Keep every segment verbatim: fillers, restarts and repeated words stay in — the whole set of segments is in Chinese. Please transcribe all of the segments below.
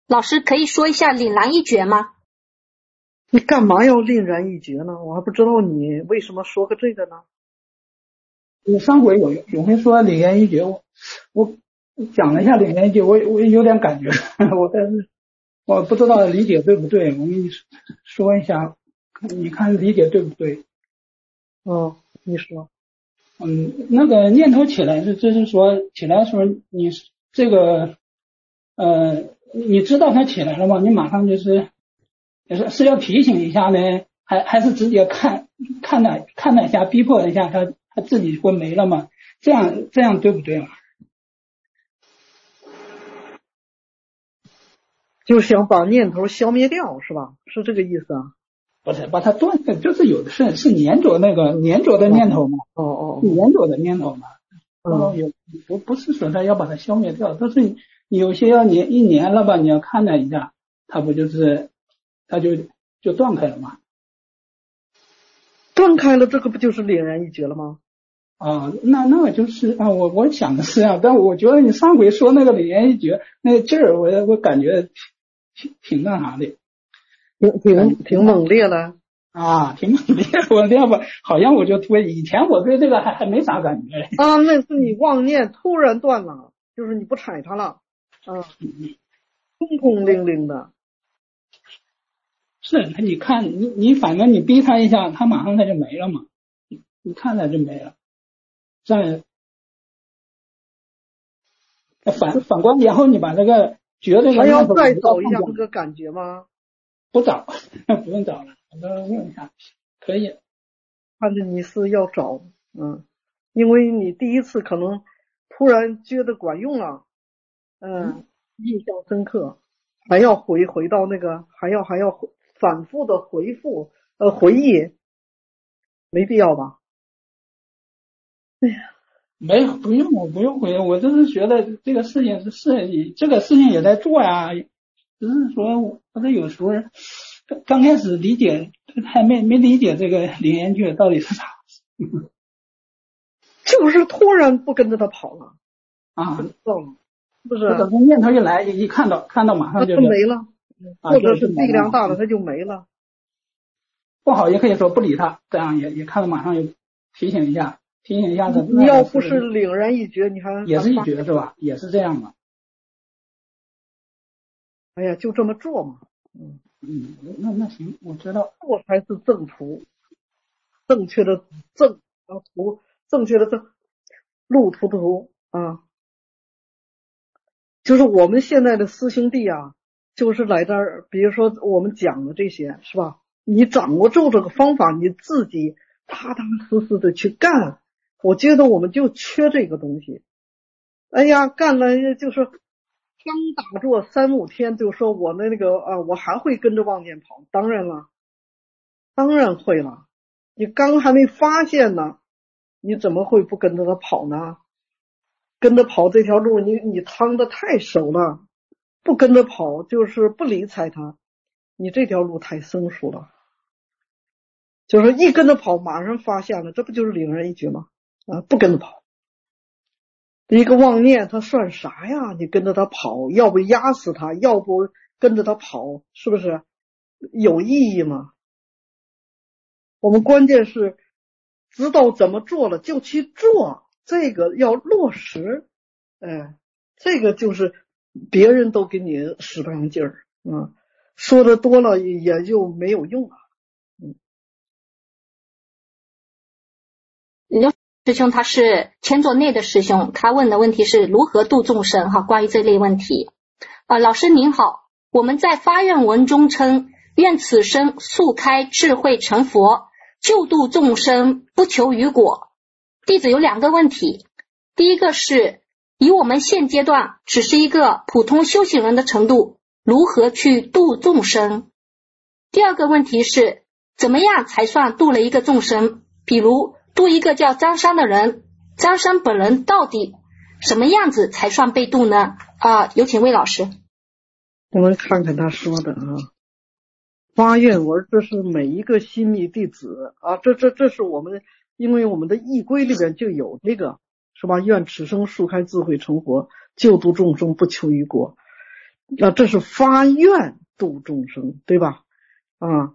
老师可以说一下凛然一绝吗？ 你干嘛要凛然一绝呢？我还不知道你为什么说个这个呢？ 我上回有有回说凛然一绝，我我讲了一下凛然一绝，我我有点感觉，我但是我不知道理解对不对，我跟你说一下，你看理解对不对？ 哦，你说。 嗯，那个念头起来是，就是说起来的时候，你这个呃，你知道它起来了吗？你马上就是是是要提醒一下呢，还还是直接看看了看了一下，逼迫一下它，它自己会没了吗？这样这样对不对嘛？ 就想把念头消灭掉是吧？是这个意思啊？ 不是，把它断掉，就是有的是是粘着那个粘着的念头嘛。 哦哦， 粘着的念头嘛。 嗯， 有不不是说它要把它消灭掉，但是有些要粘一粘了吧，你要看了一下，它不就是它就就断开了嘛。 断开了，这个不就是凛然一绝了吗？ 啊，那那个就是啊，我我想的是啊，但我觉得你上回说那个凛然一绝那个劲儿，我我感觉挺挺那啥的， 挺挺挺猛烈的啊，挺猛烈。我要不好像我就突以前我对这个还还没啥感觉啊，那是你妄念突然断了，就是你不睬它了，啊，空空灵灵的。 是，你看你你反正你逼他一下，他马上他就没了嘛，你你看他就没了。再反反观，然后你把这个觉得还要再找一下这个感觉吗？ 不找，不用找了，我都问一下，可以。 看着你是要找，嗯，因为你第一次可能突然觉得管用了，嗯，印象深刻，还要回回到那个，还要还要反复的回复呃回忆，没必要吧？哎呀。 没有，不用，我不用回，我就是觉得这个事情是是，这个事情也在做呀，只是说我这有时候刚刚开始理解还没没理解这个林彦俊到底是啥， 就是突然不跟着他跑了啊， 不是？ 这个念头一来，一看到看到马上就他没了， 啊、 或者是力量大了他就没了。 不好也可以说不理他，这样也也看到马上就提醒一下。提醒一下子， 你要不是凛然一绝，你还也是一绝是吧？也是这样的。 哎呀，就这么做嘛。 嗯嗯，那那行，我知道。 做才是正途，正确的正啊途，正确的正路途途啊。就是我们现在的师兄弟啊，就是来这儿，比如说我们讲的这些是吧？你掌握住这个方法，你自己踏踏实实的去干。我觉得我们就缺这个东西。哎呀，干了就是刚打坐三五天，就说我的那个啊，我还会跟着妄念跑。当然了，当然会了。你刚还没发现呢，你怎么会不跟着他跑呢？跟着跑这条路，你你趟的太熟了，不跟着跑就是不理睬他，你这条路太生疏了。就是一跟着跑，马上发现了，这不就是凛然一绝吗？啊，不跟着跑，一个妄念他算啥呀？你跟着他跑，要不压死他，要不跟着他跑，是不是有意义吗？我们关键是知道怎么做了就去做，这个要落实。哎，这个就是别人都给你使不上劲儿，嗯，说的多了也就没有用了。 刘师兄他是千座内的师兄，他问的问题是如何度众生哈，关于这类问题。呃，老师您好，我们在发愿文中称愿此生速开智慧成佛，救度众生不求于果。弟子有两个问题，第一个是以我们现阶段只是一个普通修行人的程度，如何去度众生？第二个问题是怎么样才算度了一个众生？比如度一个叫张三的人，张三本人到底什么样子才算被度呢？啊，有请魏老师。 我们看看他说的啊，发愿文这是每一个新密弟子啊，这这这是我们，因为我们的义规里边就有这个是吧？愿此生速开智慧成佛，救度众生不求于果。 啊，这是发愿度众生，对吧？啊，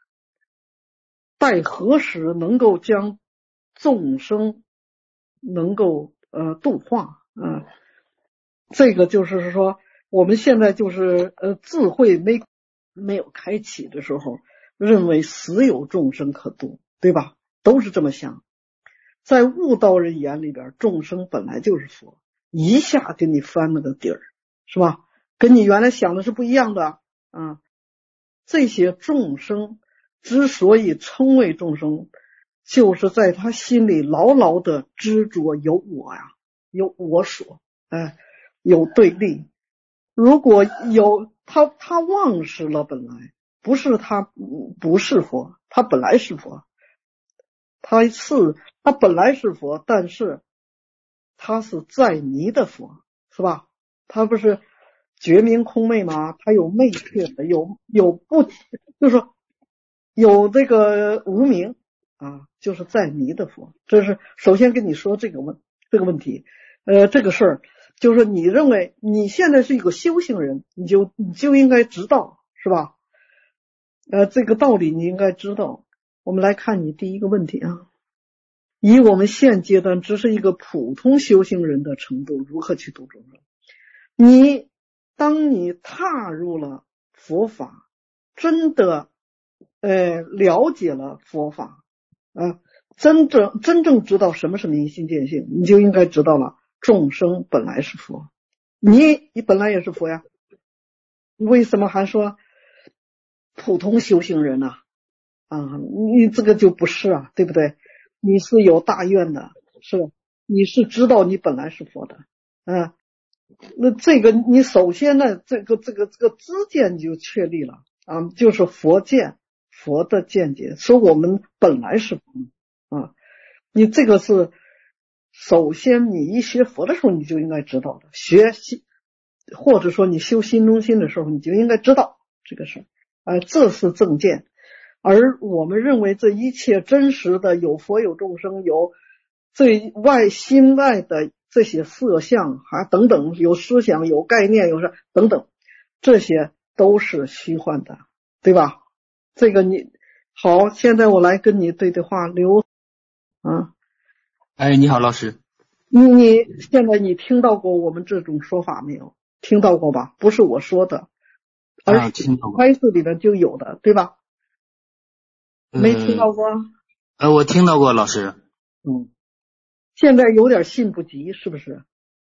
待何时能够将众生能够呃度化啊？这个就是说，我们现在就是呃智慧没没有开启的时候，认为死有众生可度，对吧？都是这么想。在悟道人眼里边，众生本来就是佛，一下给你翻了个底儿，是吧？跟你原来想的是不一样的啊。这些众生之所以称为众生，就是在他心里牢牢的执着有我呀，有我所，哎，有对立。如果有他，他忘失了，本来不是他不是佛，他本来是佛，他是他本来是佛，但是他是在迷的佛，是吧？他不是觉明空昧吗？他有昧确的，有有不，就是说有这个无明啊，就是在迷的佛。这是首先跟你说这个问这个问题，呃，这个事儿就是你认为你现在是一个修行人，你就你就应该知道，是吧？呃，这个道理你应该知道。我们来看你第一个问题啊。以我们现阶段只是一个普通修行人的程度，如何去度众生？你当你踏入了佛法，真的呃了解了佛法啊，真正真正知道什么是明心见性，你就应该知道了，众生本来是佛，你你本来也是佛呀，为什么还说普通修行人呢？啊，你这个就不是啊，对不对？你是有大愿的，是吧？你是知道你本来是佛的，啊，那这个你首先呢，这个这个这个知见就确立了啊，就是佛见，佛的见解，说我们本来是佛啊，你这个是首先你一学佛的时候你就应该知道的，学习或者说你修心中心的时候你就应该知道这个事，啊，这是正见。而我们认为这一切真实的有佛有众生有最外心外的这些色相还等等，有思想有概念有什等等，这些都是虚幻的，对吧？这个你好，现在我来跟你对对话。刘啊， 哎，你好，老师。 你你现在你听到过我们这种说法没有？听到过吧？不是我说的，而是开示里面就有的，对吧？没听到过？ 呃，我听到过，老师。 嗯，现在有点信不及，是不是？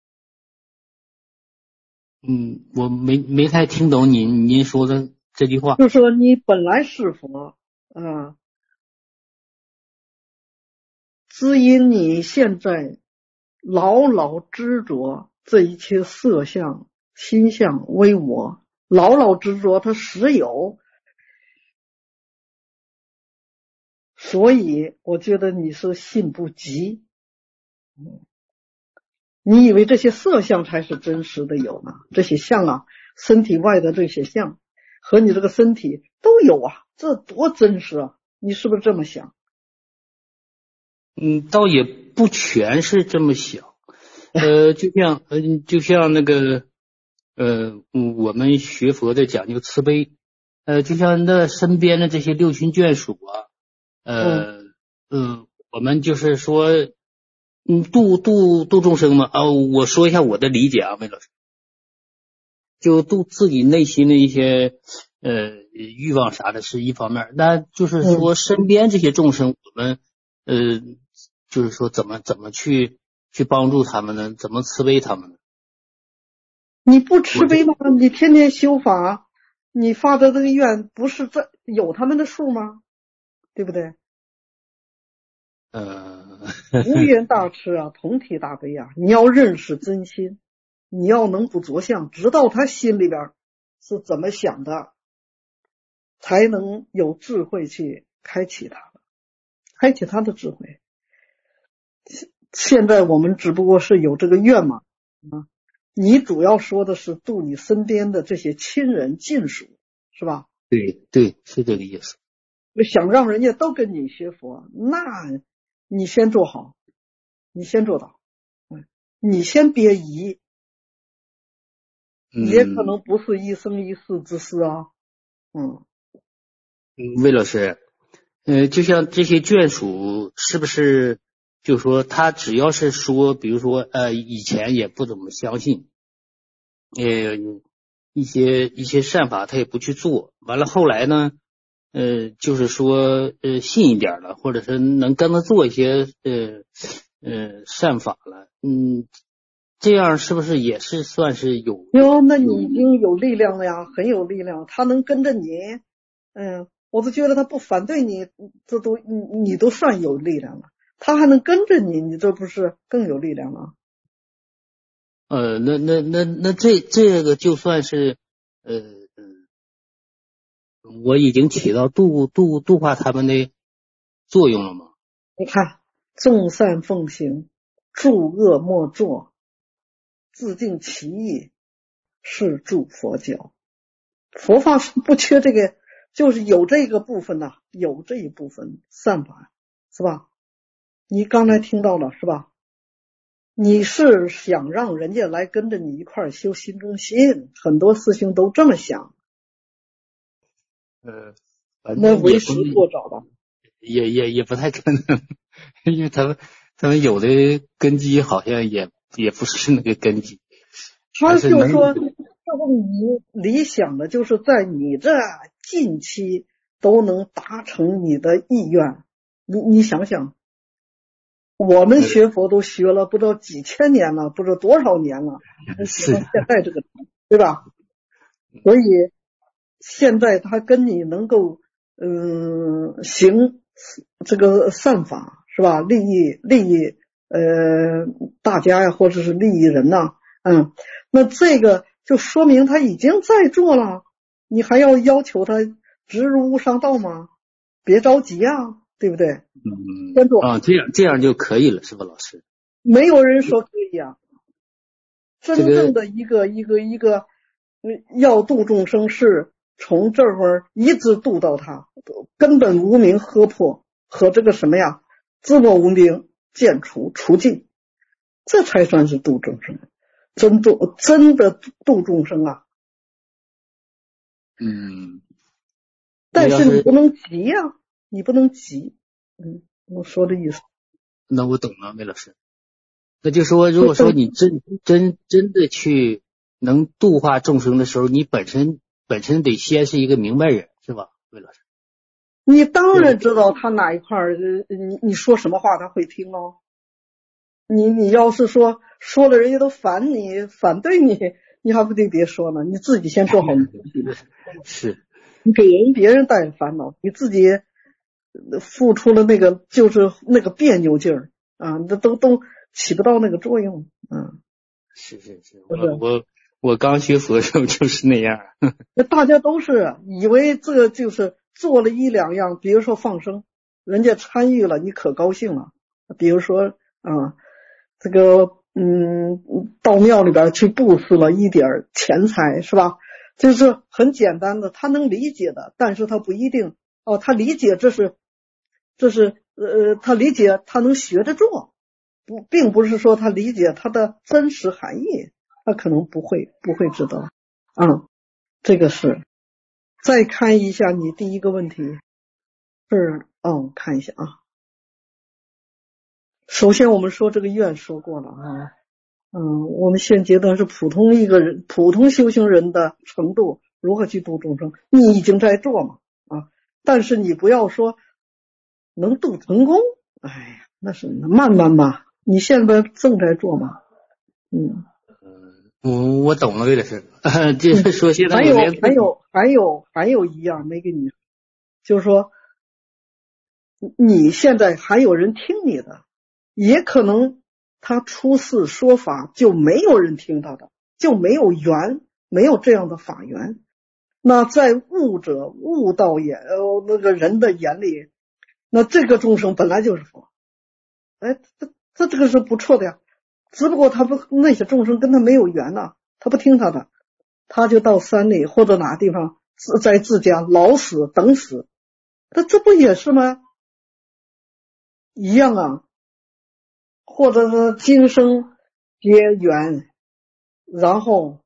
嗯，我没没太听懂您您说的这句话。 就说你本来是佛啊，只因你现在牢牢执着这一切色相、心相为我，牢牢执着它实有。所以我觉得你是信不及，你以为这些色相才是真实的有呢？这些相啊，身体外的这些相和你这个身体都有啊，这多真实啊！你是不是这么想？ 嗯，倒也不全是这么想，呃，就像呃，就像那个呃，我们学佛的讲究慈悲，呃，就像那身边的这些六亲眷属啊。呃呃，我们就是说，嗯，度度度众生嘛啊，我说一下我的理解啊，魏老师，就度自己内心的一些呃欲望啥的是一方面，那就是说身边这些众生，我们呃就是说怎么怎么去去帮助他们呢？怎么慈悲他们呢？ 你不慈悲吗？你天天修法，你发的这个愿不是这有他们的数吗？对不对？ 呃， 无缘大慈啊，同体大悲啊！你要认识真心，你要能不着相，知道他心里边是怎么想的，才能有智慧去开启他的，开启他的智慧。现在我们只不过是有这个愿嘛啊，你主要说的是度你身边的这些亲人近属，是吧？ 对对，是这个意思。 想让人家都跟你学佛，那你先做好，你先做到，嗯，你先别疑， 嗯、 也可能不是一生一世之事啊。嗯， 魏老师，呃，就像这些眷属，是不是就说他只要是说，比如说呃，以前也不怎么相信，呃，一些一些善法他也不去做，完了后来呢，呃，就是说呃信一点了，或者是能跟他做一些呃呃善法了，嗯，这样是不是也是算是有？ 哟，那你已经有力量了呀，很有力量。他能跟着你，嗯，我都觉得他不反对你，这都你你都算有力量了。他还能跟着你，你这不是更有力量了？ 呃，那那那那这这个就算是呃我已经起到度度度化他们的作用了吗？ 你看，众善奉行，诸恶莫作，自尽其意，是助佛教。佛法是不缺这个，就是有这个部分呐、啊，有这一部分善法，是吧？你刚才听到了是吧？你是想让人家来跟着你一块儿修心中心，很多师兄都这么想， 呃， 那为时过早了， 也也也不太可能，因为他们他们有的根基好像也也不是那个根基。 他就说，就是你理想的就是在你这近期都能达成你的意愿。你你想想，我们学佛都学了不知道几千年了，不知道多少年了，学到现在这个，对吧？所以现在他跟你能够嗯行这个善法是吧？利益利益呃大家呀，或者是利益人呐、啊，嗯，那这个就说明他已经在做了，你还要要求他直入无上道吗？别着急啊，对不对？ 嗯， 先做啊，这样这样就可以了，是吧，老师？ 没有人说可以啊。真正的一个、 这个、 一个一个要度众生，是从这会儿一直度到他根本无明喝破和这个什么呀，自我无明渐除除尽，这才算是度众生，真度真的度众生啊。 嗯， 但是你不能急呀、啊，你不能急。嗯，我说的意思。 那我懂了，魏老师。那就说，如果说你真真真的去能度化众生的时候，你本身本身得先是一个明白人，是吧，魏老师？ 你当然知道他哪一块儿，你你说什么话他会听哦。你你要是说说了人家都反你反对你，你还不得别说呢？你自己先做好你自己。 是， 你给人别人带烦恼，你自己付出了那个就是那个别扭劲儿啊，这都都起不到那个作用。嗯， 是是是，我我我刚学佛的时候就是那样。 大家都是以为这就是做了一两样，比如说放生，人家参与了，你可高兴了。比如说啊，这个嗯，到庙里边去布施了一点钱财，是吧？就是很简单的，他能理解的，但是他不一定哦，他理解这是这是呃，他理解他能学着做，不，并不是说他理解他的真实含义，他可能不会不会知道。嗯，这个是。再看一下你第一个问题是哦，看一下啊。首先我们说这个愿说过了啊，嗯，我们现阶段是普通一个人，普通修行人的程度如何去度众生，你已经在做嘛啊，但是你不要说能度成功，哎呀，那是慢慢吧，你现在正在做嘛，嗯。 我我懂了，魏老师，就是说现在还有还有还有还有一样没给你，就是说你现在还有人听你的，也可能他出世说法就没有人听他的，就没有缘，没有这样的法缘。那在悟者悟道眼呃那个人的眼里，那这个众生本来就是佛，哎，这这这个是不错的呀。只不过他不那些众生跟他没有缘呐、啊，他不听他的，他就到山里或者哪地方在自家老死等死，那这不也是吗？一样啊。或者是今生结缘，然后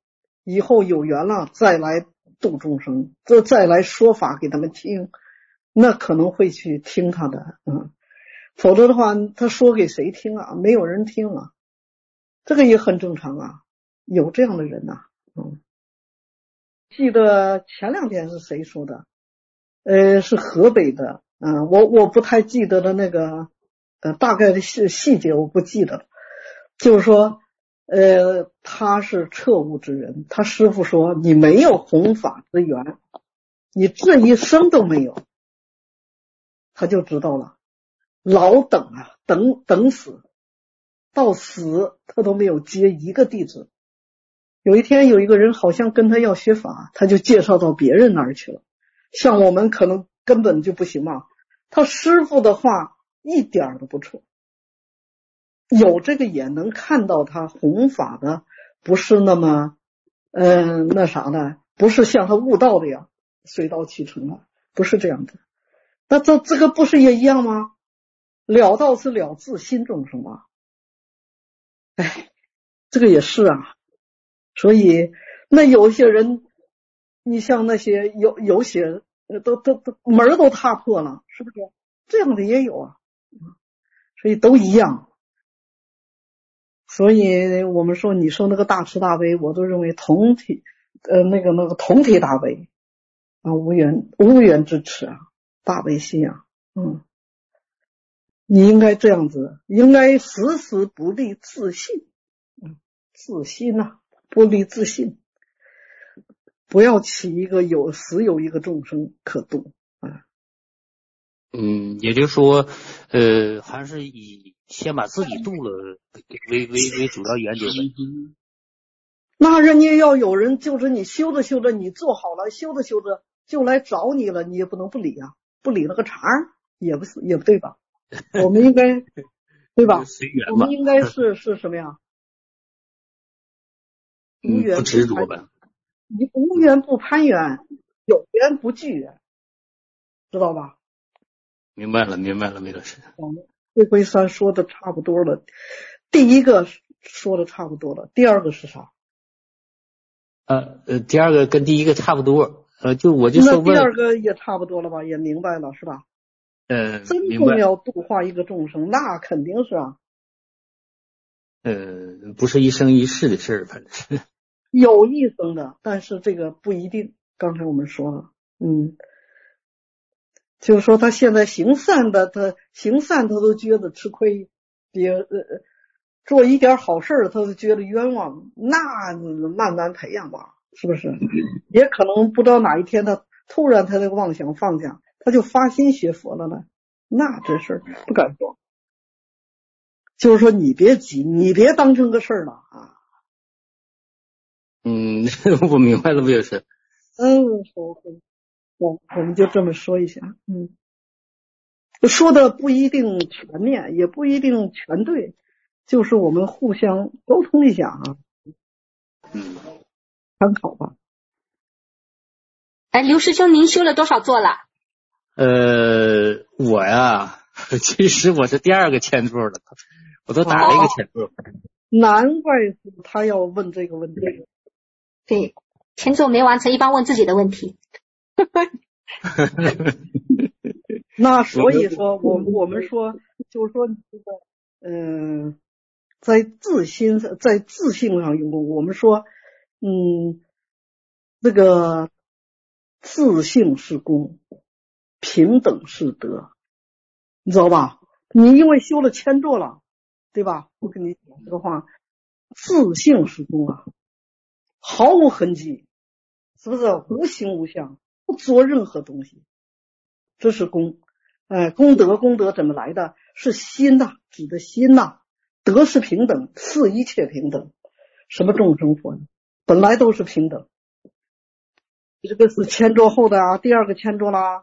以后有缘了再来度众生，这再来说法给他们听，那可能会去听他的，嗯，否则的话他说给谁听啊？没有人听啊，这个也很正常啊，有这样的人呐、啊，嗯，记得前两天是谁说的？呃，是河北的，嗯、呃，我我不太记得的那个，呃，大概的细细节我不记得了，就是说，呃，他是彻悟之人，他师父说你没有弘法之缘，你这一生都没有，他就知道了，老等啊，等等死，到死他都没有接一个弟子。有一天有一个人好像跟他要学法，他就介绍到别人那儿去了。像我们可能根本就不行嘛，他师父的话一点都不错，有这个眼能看到他弘法的不是那么嗯、呃、那啥的，不是像他悟道的呀，水到渠成了，不是这样的。那这这个不是也一样吗？了道是了自心众生嘛。哎，这个也是啊。所以那有些人，你像那些有有些都都都门都踏破了，是不是？这样的也有啊，所以都一样。所以我们说，你说那个大慈大悲，我都认为同体，呃，那个那个同体大悲啊，无缘无缘之慈啊，大悲心啊，嗯，你应该这样子，应该时时不离自信，嗯，自心呐、啊，不离自信。不要起一个有死有一个众生可度啊。 嗯，也就是说，呃，还是以先把自己度了为为为主要原则呗。 那人家要有人就是你修着修着你做好了，修着修着就来找你了，你也不能不理啊，不理了个茬儿也不是也不对吧？我们应该对吧？我们应该是是什么呀？无缘不执着吧。 你无缘不攀缘，有缘不拒缘，知道吧？ 明白了，明白了，魏老师。 这回算说的差不多了，第一个说的差不多了，第二个是啥？ 呃呃，第二个跟第一个差不多，呃，就我就说问。 那第二个也差不多了吧？也明白了是吧？ 呃， 真正要度化一个众生，那肯定是啊。 呃，不是一生一世的事儿，反正是。 有一生的，但是这个不一定。刚才我们说了，嗯，就是说他现在行善的，他行善他都觉得吃亏，别呃做一点好事他都觉得冤枉，那慢慢培养吧，是不是？也可能不知道哪一天他突然他那个妄想放下，他就发心学佛了呢，那这事儿不敢说。就是说你别急，你别当成个事儿了啊。 嗯，我明白了，魏老师。 嗯，我我我们就这么说一下，嗯，说的不一定全面，也不一定全对，就是我们互相沟通一下啊， 嗯， 参考吧。 哎，刘师兄，您修了多少座了？ 呃，我呀，其实我是第二个签座了，我都打了一个签座。哦、 难怪他要问这个问题。 对，签座没完成，一般问自己的问题。 那所以说，我我们说，就是说，你这个，嗯、呃，在自心上，在自性上用功。我们说，嗯，这个自性是功，平等是德，你知道吧？你因为修了千座了，对吧？我跟你讲这个话，自性是功啊，毫无痕迹，是不是无形无相，不做任何东西，这是功。哎，功德功德怎么来的？是心呐、啊，指的心呐、啊。德是平等，是一切平等。什么众生佛呢？本来都是平等。这个是千座后的啊，第二个千座啦。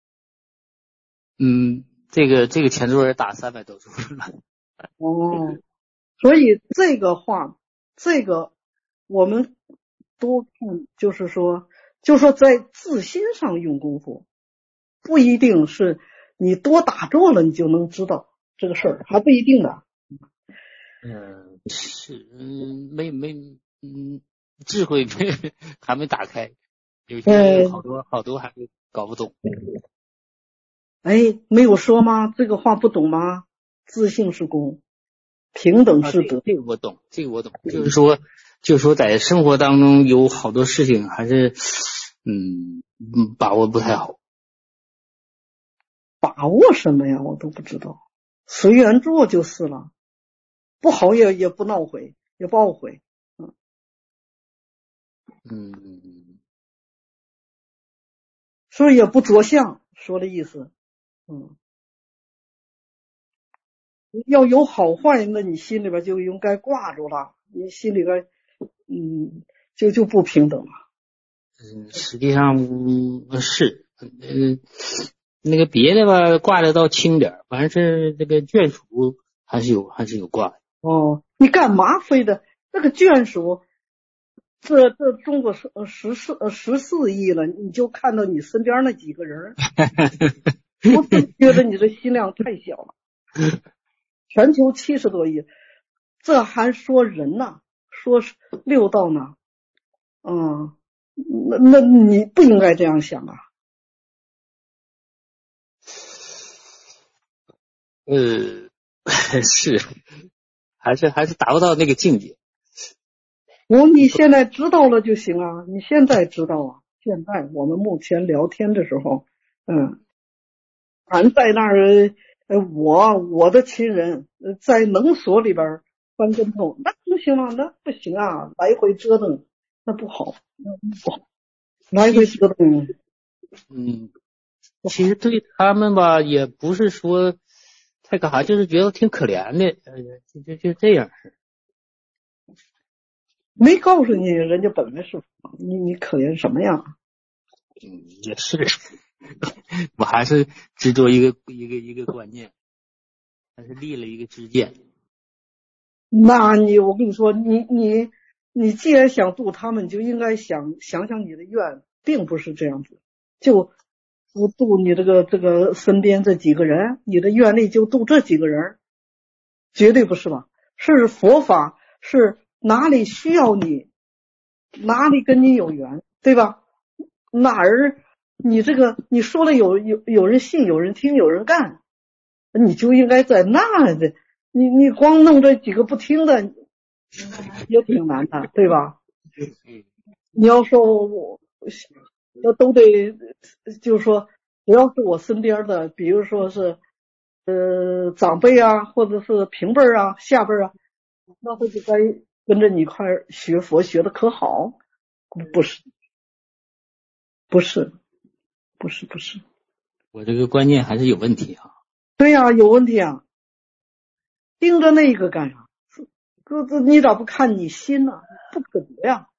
嗯，这个这个千座也打三百多座了。 哦，所以这个话，这个我们多看，就是说，就是说在自心上用功夫，不一定是。你多打坐了，你就能知道这个事儿，还不一定的。 嗯，是，嗯，没没，嗯， 智慧还没打开，有些好多、呃、好多还没搞不懂。 哎，没有说吗？这个话不懂吗？自信是功，平等是德。 啊、这个我懂，这个我懂。就是说，就是说，在生活当中有好多事情还是，嗯嗯，把握不太好。 把握什么呀？我都不知道，随缘做就是了。不好也也不闹悔，也不懊悔。嗯嗯， 所以也不着相，说的意思。嗯。要有好坏，那你心里边就应该挂住了，你心里边嗯就就不平等了。 嗯，实际上、嗯、是，嗯，那个别的吧挂的倒轻点，反正是这个眷属还是有还是有挂的。 哦，你干嘛非得那个眷属？这这中国十十四十四亿了，你就看到你身边那几个人，我真觉得你这心量太小了。全球七十多亿，这还说人呢，说六道呢，嗯，那那你不应该这样想啊。 呃，是，还是还是达不到那个境界。 我你现在知道了就行啊，你现在知道啊。现在我们目前聊天的时候，嗯，俺在那儿，呃，我我的亲人在能所里边翻跟头，那不行啊，那不行啊，来回折腾，那不好，那不好，来回折腾。 嗯，其实对他们吧，也不是说太干啥，就是觉得挺可怜的，呃，就就就这样式。 没告诉你人家本来是你你可怜什么呀？ 嗯，也是，我还是执着一个一个一个观念，还是立了一个知见。 那你我跟你说，你你你既然想度他们，就应该想想想你的愿，并不是这样子，就不度你这个这个身边这几个人，你的愿力就度这几个人，绝对不是吧？是佛法，是哪里需要你，哪里跟你有缘，对吧？哪儿你这个你说了有有有人信，有人听，有人干，你就应该在那的。你你光弄这几个不听的也挺难的，对吧？你要说我我都得就是说，只要是我身边的，比如说是呃长辈啊，或者是平辈啊、下辈啊，那他就该跟着你一块学佛，学的可好？不是，不是，不是，不是。 我这个观念还是有问题啊。 对呀、啊，有问题啊！盯着那个干啥？这这你咋不看你心呢、啊？不可得呀！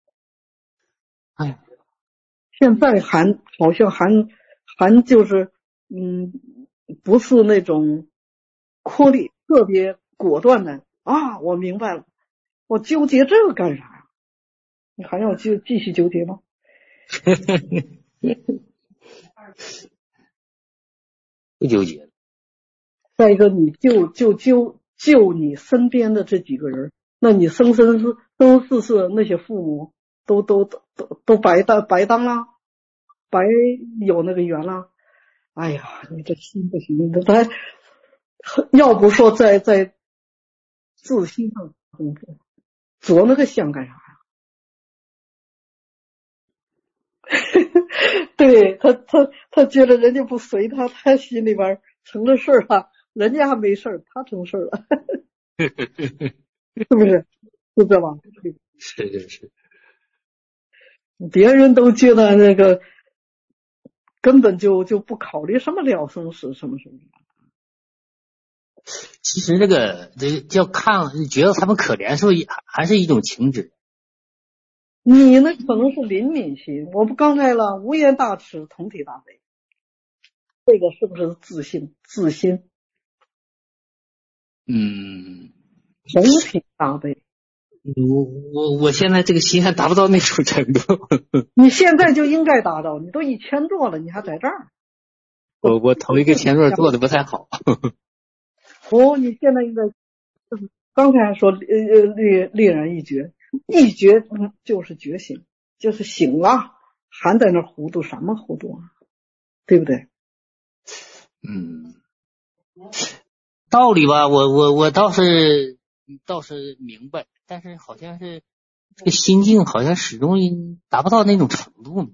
哎， 现在还好像还还就是嗯，不是那种颗粒特别果断的啊！我明白了，我纠结这个干啥呀？你还要继继续纠结吗？ 不纠结了。 再一个，你就就就就你身边的这几个人，那你生生世生世世那些父母都都都都都白当白当了，白有那个缘了。哎呀，你这心不行，这他要不说在在自心上功夫，着那个相干啥呀？对他他他觉得人家不随他，他心里边成了事儿了。人家还没事儿，他成事儿了，是不是？是这吧？ 是是是。 别人都觉得那个根本就就不考虑什么了生死什么什么。 其实这个这个叫看，觉得他们可怜，是不是还是一种情执？ 你呢可能是怜悯心，我不刚才了，无言大慈，同体大悲，这个是不是自信自心？ 嗯， 同体大悲。 我我我现在这个心还达不到那种程度。 你现在就应该达到，你都一千座了，你还在这儿？ 我我头一个前座做的不太好。 哦，你现在应该就是刚才还说呃呃烈烈然一绝， 一觉嗯就是觉醒，就是醒了，还在那糊涂什么糊涂啊？对不对？ 嗯，道理吧，我我我倒是倒是明白，但是好像是这个心境好像始终达不到那种程度。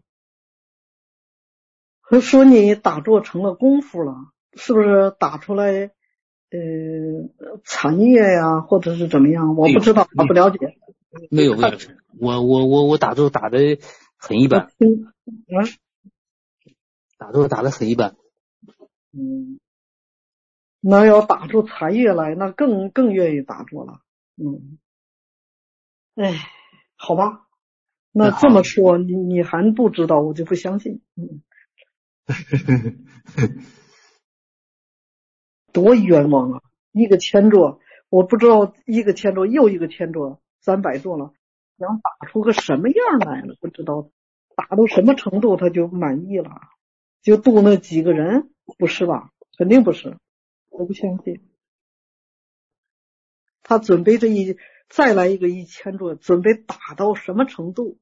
说你打坐成了功夫了，是不是打出来呃禅悦呀，或者是怎么样？我不知道，我不了解。 没有没有，我我我我打坐打的很一般， 嗯，啊， 打坐打的很一般。 嗯，那要打出禅悦来，那更更愿意打坐了。嗯，哎，好吧，那这么说，你你还不知道，我就不相信。嗯，多冤枉啊！一个千座，我不知道一个千座又一个千座，三百座了，想打出个什么样来了？不知道打到什么程度他就满意了？就度那几个人？不是吧？肯定不是，我不相信。他准备这一再来一个一千座，准备打到什么程度？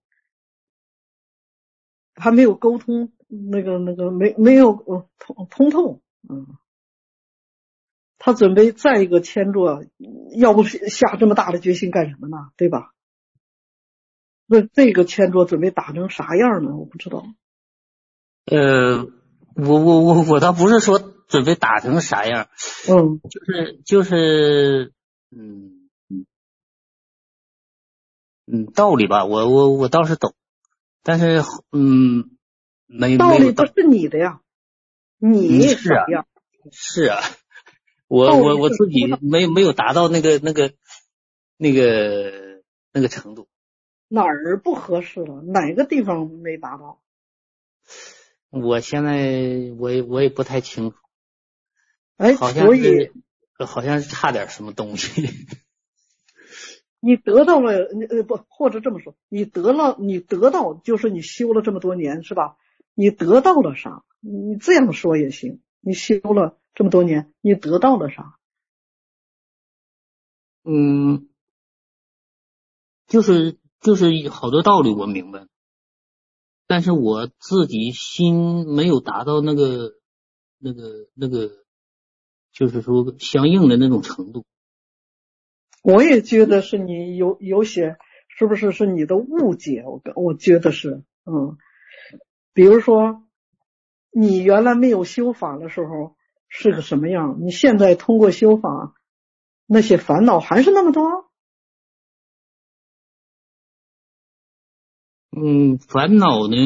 还没有沟通，那个那个没没有呃通通透，嗯。他准备再一个千座，要不下这么大的决心干什么呢？对吧？那这个千座准备打成啥样呢？我不知道。 呃，我我我我倒不是说准备打成啥样， 嗯， 就是就是嗯嗯嗯道理吧，我我我倒是懂，但是嗯没道没有道理不是你的呀，你嗯是啊啥样？ 是啊，我我我自己没没有达到那个那个那个那个程度。 哪儿不合适了？哪个地方没达到？ 我现在我也我也不太清楚， 哎， 好像所以是好像是差点什么东西。 你得到了，呃不，或者这么说，你得了，你得到就是你修了这么多年是吧？你得到了啥？你这样说也行。你修了这么多年，你得到了啥？ 嗯，就是就是好多道理我明白，但是我自己心没有达到那个那个那个，就是说相应的那种程度。 我也觉得是你有有些，是不是是你的误解？我我觉得是，嗯，比如说你原来没有修法的时候是个什么样，你现在通过修法，那些烦恼还是那么多。 嗯，烦恼呢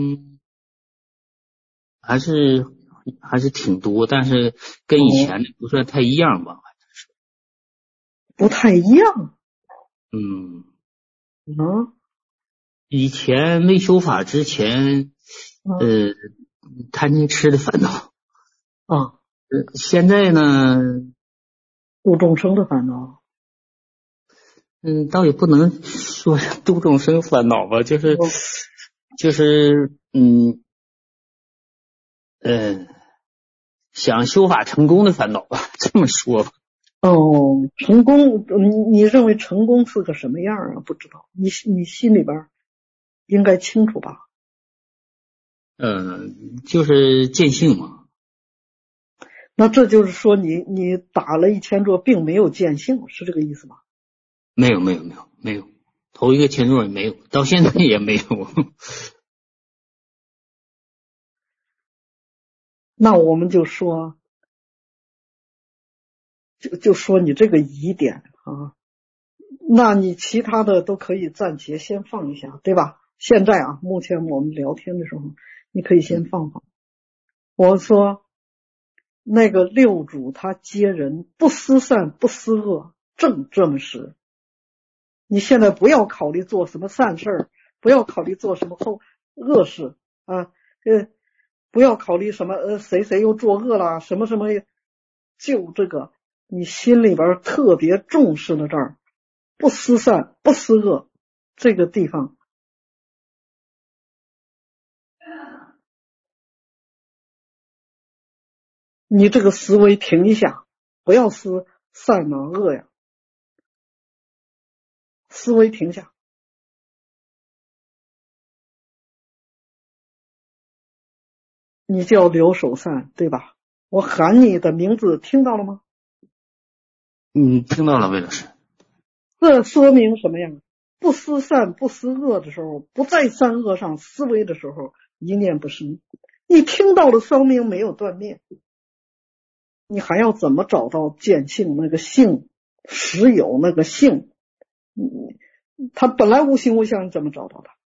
还是还是挺多，但是跟以前的不算太一样吧。 不太一样。 嗯， 嗯以前没修法之前， 嗯呃，贪嗔痴的烦恼， 啊， 呃，现在呢， 度众生的烦恼。 嗯，倒也不能说是度众生烦恼吧，就是哦就是嗯呃，想修法成功的烦恼吧，这么说吧。 哦，成功，你你认为成功是个什么样啊？不知道，你你心里边应该清楚吧？ 嗯，就是见性嘛。 那这就是说你你打了一千座，并没有见性，是这个意思吗？ 没有没有没有没有，头一个前座也没有，到现在也没有。 那我们就说，就就说你这个疑点啊，那你其他的都可以暂且先放一下，对吧？现在啊，目前我们聊天的时候，你可以先放放。我说那个六祖他接人不思善不思恶，正这么实。你现在不要考虑做什么善事儿，不要考虑做什么后恶事啊，呃，不要考虑什么呃谁谁又作恶了，什么什么，就这个你心里边特别重视的这儿，不思善不思恶这个地方，你这个思维停一下，不要思善啊恶呀，思维停下。 你叫刘守善，对吧？我喊你的名字，听到了吗？ 嗯，听到了，魏老师。 这说明什么呀？不思善不思恶的时候，不在善恶上思维的时候，一念不生。你听到了声明没有断灭，你还要怎么找到见性那个性，实有那个性？嗯，它本来无形无相，你怎么找到它？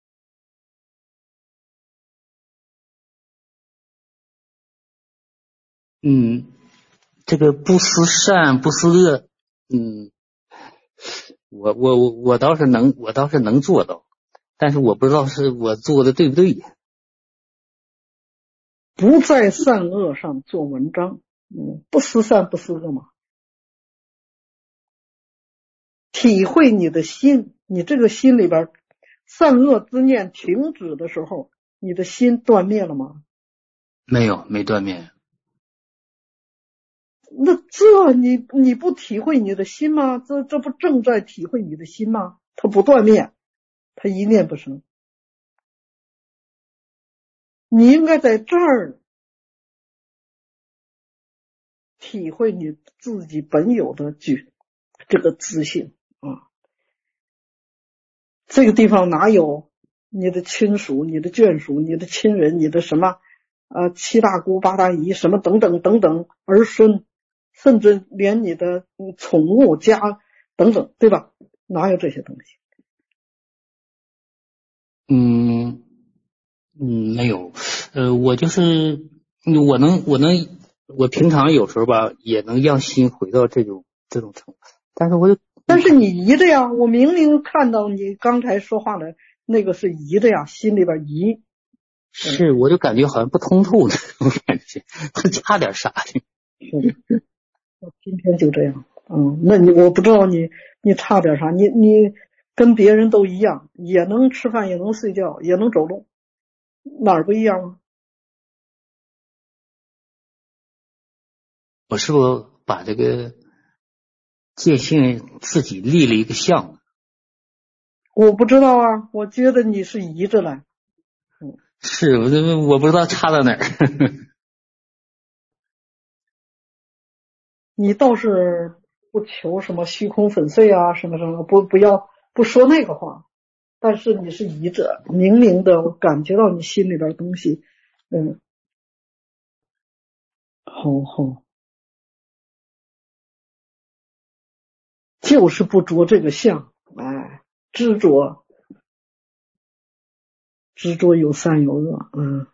嗯，这个不思善不思恶，嗯，我我我我倒是能，我倒是能做到，但是我不知道是我做的对不对。 不在善恶上做文章，嗯，不思善不思恶嘛。体会你的心，你这个心里边善恶之念停止的时候，你的心断灭了吗？ 没有，没断灭。 那这你你不体会你的心吗？这这不正在体会你的心吗？它不断灭，它一念不生。你应该在这儿体会你自己本有的具这个自性啊。这个地方哪有你的亲属、你的眷属、你的亲人、你的什么呃七大姑八大姨什么等等等等儿孙，甚至连你的宠物家等等，对吧？哪有这些东西？ 嗯嗯，没有。呃，我就是我能我能我平常有时候吧也能让心回到这种这种程度，但是我就但是你移的呀，我明明看到你刚才说话的那个是移的呀，心里边移。 是，我就感觉好像不通透的，我感觉他差点啥的。 是，我今天就这样。嗯，那你我不知道你你差点啥，你你跟别人都一样，也能吃饭，也能睡觉，也能走路，哪儿不一样啊？ 我是不是把这个界性自己立了一个项？ 我不知道啊，我觉得你是移着来。嗯， 是，我我不知道差到哪儿。 你倒是不求什么虚空粉碎啊，什么什么，不不要不说那个话。但是你是移者，明明的，我感觉到你心里边东西，嗯，好好，就是不着这个相，哎，执着，执着有善有恶，嗯。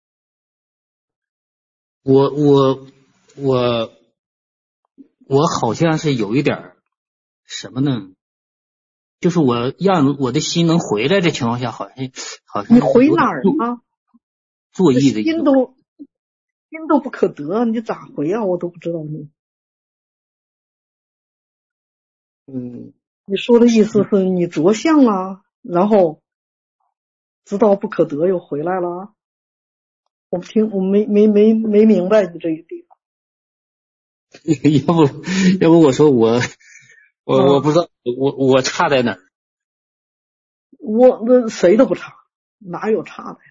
我我我我好像是有一点什么呢？就是我让我的心能回来的情况下，好像好像你回哪儿啊？ 作意的心都心都不可得，你咋回啊？我都不知道你。 嗯， 你说的意思是你着相了，然后知道不可得又回来了？我不听，我没没没没明白你这个地方。 要不要不我说我我我不知道我我差在哪儿？ 我那谁都不差，哪有差的呀？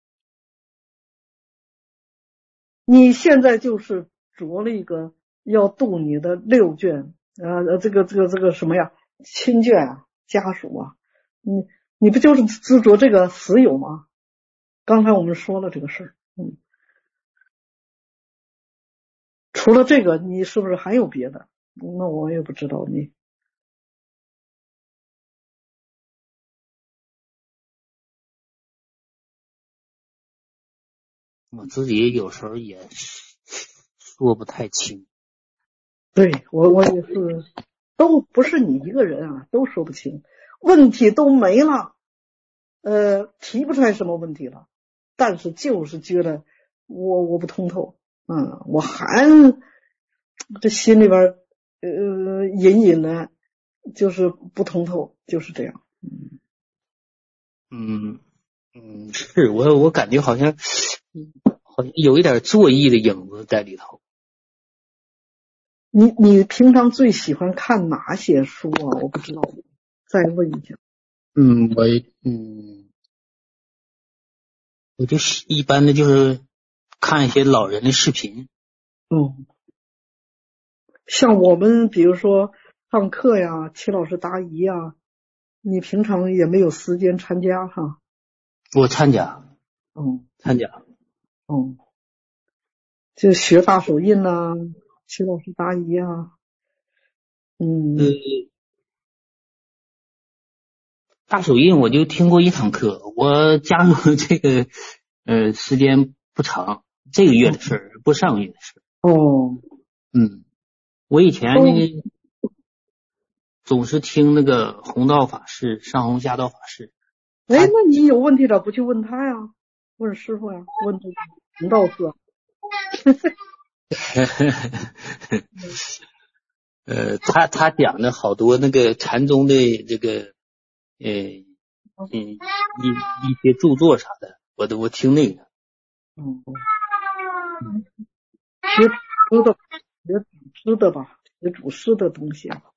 你现在就是着了一个要度你的六眷，呃，这个这个这个什么呀，亲眷啊，家属啊，你你不就是执着这个死有吗？刚才我们说了这个事儿，嗯，除了这个，你是不是还有别的？那我也不知道你。 我自己有时候也说不太清。 对，我我也是，都不是你一个人啊，都说不清，问题都没了，呃，提不出来什么问题了，但是就是觉得我我不通透，嗯，我还这心里边呃隐隐的，就是不通透，就是这样，嗯。 嗯嗯，是我我感觉好像好像有一点作意的影子在里头。 你你平常最喜欢看哪些书啊？我不知道，再问一下。 嗯，我嗯，我就一般的就是看一些老人的视频。 嗯，像我们比如说上课呀，齐老师答疑呀，你平常也没有时间参加哈？ 我参加， 嗯， 参加， 嗯，就学大手印呐、齐老师答疑啊，嗯， 呃，大手印我就听过一堂课，我加入这个呃时间不长，这个月的事儿，不上个月的事儿。 哦， 嗯，我以前呢总是听那个弘道法师、上弘下道法师。 哎，那你有问题咋不去问他呀？问师傅呀？问这个弘道师？ 呃，他他讲的好多那个禅宗的这个呃嗯一一些著作啥的，我都我听那个。 嗯，学主的，学祖师的吧，学祖师的东西啊，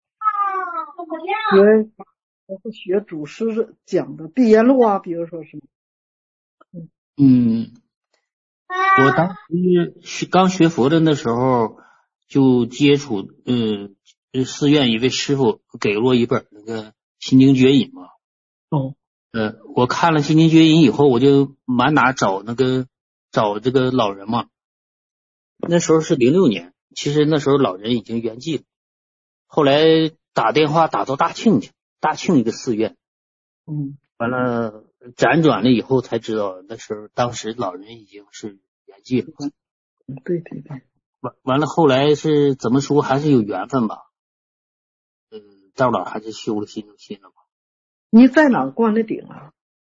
学我是学祖师讲的《碧岩录》啊，比如说是。嗯嗯，我当时学刚学佛的那时候，就接触嗯寺院一位师傅给了我一本那个《心经绝引》嘛。 哦， 呃，我看了《心经绝引》以后，我就满哪找那个找这个老人嘛。那时候是零六年，其实那时候老人已经圆寂了。后来打电话打到大庆去，大庆一个寺院， 嗯， 完了辗转了以后才知道，那时候当时老人已经是圆寂了。 对对对。 完完了后来是怎么说，还是有缘分吧。嗯，到老还是修了心中心了吧。 你在哪儿灌的顶啊？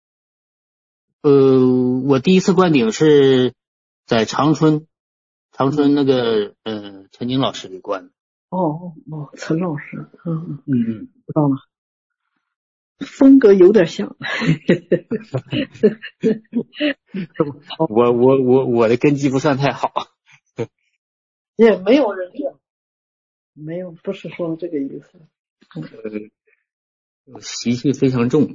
呃，我第一次灌顶是在长春，长春那个呃陈宁老师给灌的。 哦哦哦，陈老师，嗯嗯， 嗯知道了，风格有点像。 我我我我的根基不算太好。 也没有人这样，没有，不是说这个意思。 呃，习气非常重。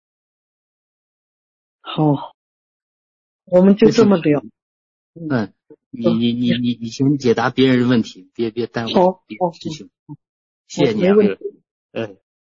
好，我们就这么聊。 嗯，你你你你你先解答别人的问题，别别耽误别的事情。谢谢你啊，嗯。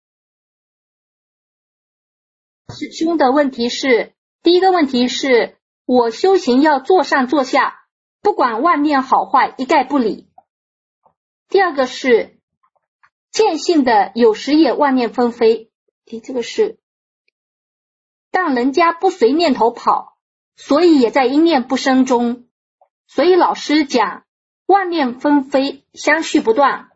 师兄的问题是，第一个问题是我修行要坐上坐下，不管万念好坏一概不理。第二个是见性的有时也万念纷飞，这个是但人家不随念头跑，所以也在一念不生中，所以老师讲万念纷飞相续不断，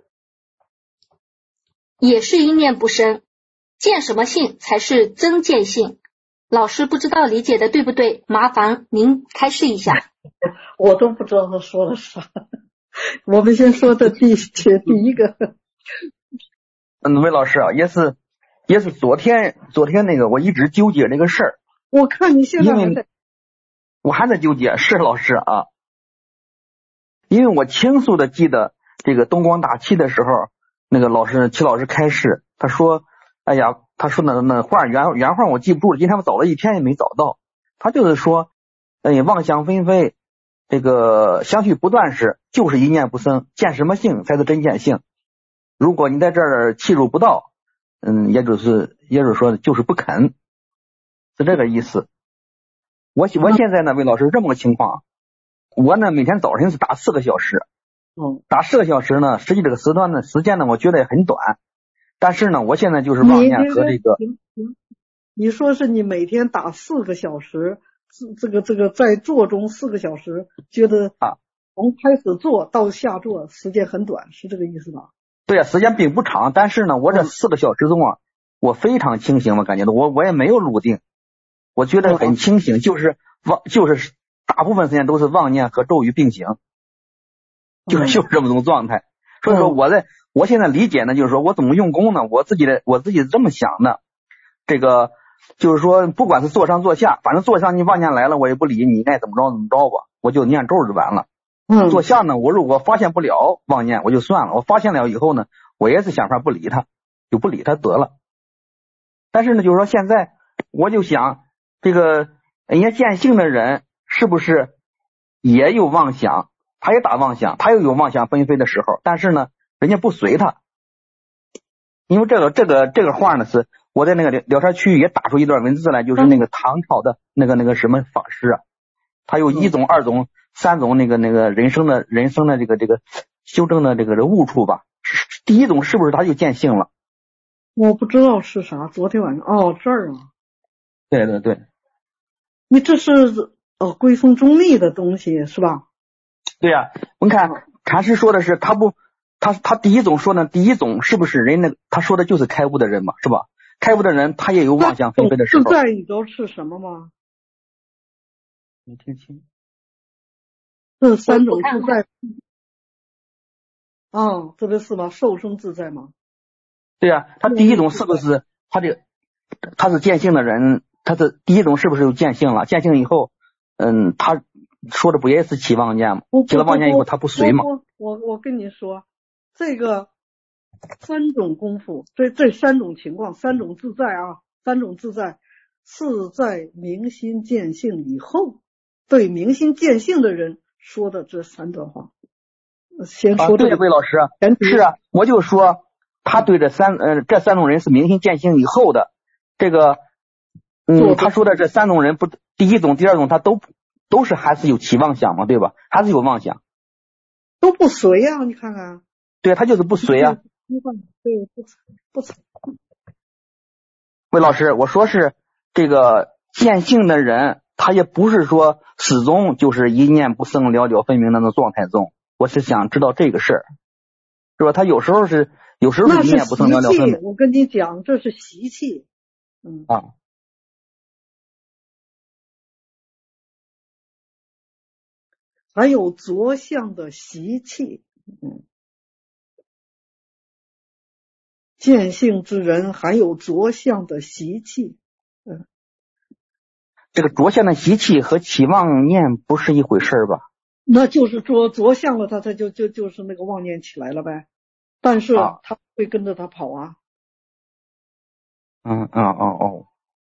也是一念不生，见什么性才是真见性？老师不知道理解的对不对，麻烦您开示一下。 我都不知道他说了啥。我们先说的第第一个。 嗯，魏老师啊，也是也是昨天昨天那个我一直纠结这个事儿。 我看你现在还在， 我还在纠结，是老师啊，因为我清楚的记得这个东光大气的时候，那个老师齐老师开示，他说，哎呀，他说那那话原原话我记不住了，今天我找了一天也没找到。他就是说，哎，妄想纷飞，这个相续不断时，就是一念不生，见什么性才是真见性。如果你在这儿契入不到，嗯，也就是也就是说就是不肯，是这个意思。我我现在呢，魏老师这么个情况，我呢每天早晨是打四个小时， 嗯， 打四个小时呢，实际这个时段呢时间呢，我觉得也很短，但是呢，我现在就是妄念和这个， 你说是你每天打四个小时，这个这个在坐中四个小时，觉得啊， 从开始坐到下坐时间很短，是这个意思吧？ 对啊，时间并不长，但是呢，我这四个小时中啊，我非常清醒，我感觉到我我也没有入定，我觉得很清醒，就是妄就是大部分时间都是妄念和咒语并行，就是就是这么种状态。所以说我在我现在理解呢，就是说我怎么用功呢？我自己的我自己是这么想的，这个就是说不管是坐上坐下，反正坐上你妄念来了，我也不理你，爱怎么着怎么着吧，我就念咒就完了。 嗯， 坐下呢，我如果发现不了妄念，我就算了；我发现了以后呢，我也是想法不理他，就不理他得了。但是呢，就是说现在我就想，这个人家见性的人是不是也有妄想，他也打妄想，他又有妄想纷飞的时候，但是呢，人家不随他。因为这个这个这个话呢，是我在那个聊聊天区域也打出一段文字来，就是那个唐朝的那个那个什么法师啊，他有一种、二种、三种那个那个人生的人生的这个这个修正的这个误处吧。第一种是不是他就见性了？ 我不知道是啥，昨天晚上哦这儿啊， 对对对， 你这是呃归宗中立的东西是吧？ 对呀、啊，我们看禅师说的是他不。他他第一种说呢，第一种是不是人那个他说的就是开悟的人嘛，是吧？开悟的人他也有妄想纷飞的时候。 自在你知道是什么吗？ 没听清。 这三种自在。啊，这个是吗？受生自在吗？ 对呀、啊，他第一种是不是他这他是见性的人？他是第一种是不是有见性了？见性以后，嗯，他说的不也是起妄念吗？起了妄念以后他不随吗？ 我我我跟你说。这个三种功夫，这这三种情况，三种自在啊，三种自在是在明心见性以后，对明心见性的人说的这三段话。先说这个， 啊、对魏老师，是啊，我就说他对这三呃这三种人是明心见性以后的这个，嗯，他说的这三种人不，第一种、第二种他都都是还是有起妄想嘛，对吧？还是有妄想， 都不随啊，你看看。 对他就是不随啊， 对，不不随。 魏老师，我说是这个见性的人，他也不是说始终就是一念不生、了了分明那种状态中。我是想知道这个事儿，是吧？他有时候是，有时候是一念不生、了了分明。 我跟你讲，这是习气。嗯啊， 还有着相的习气。嗯。见性之人还有着相的习气，嗯， 这个着相的习气和起妄念不是一回事吧？ 那就是着着相了，他他就就就是那个妄念起来了呗，但是他会跟着他跑啊。 嗯嗯哦哦，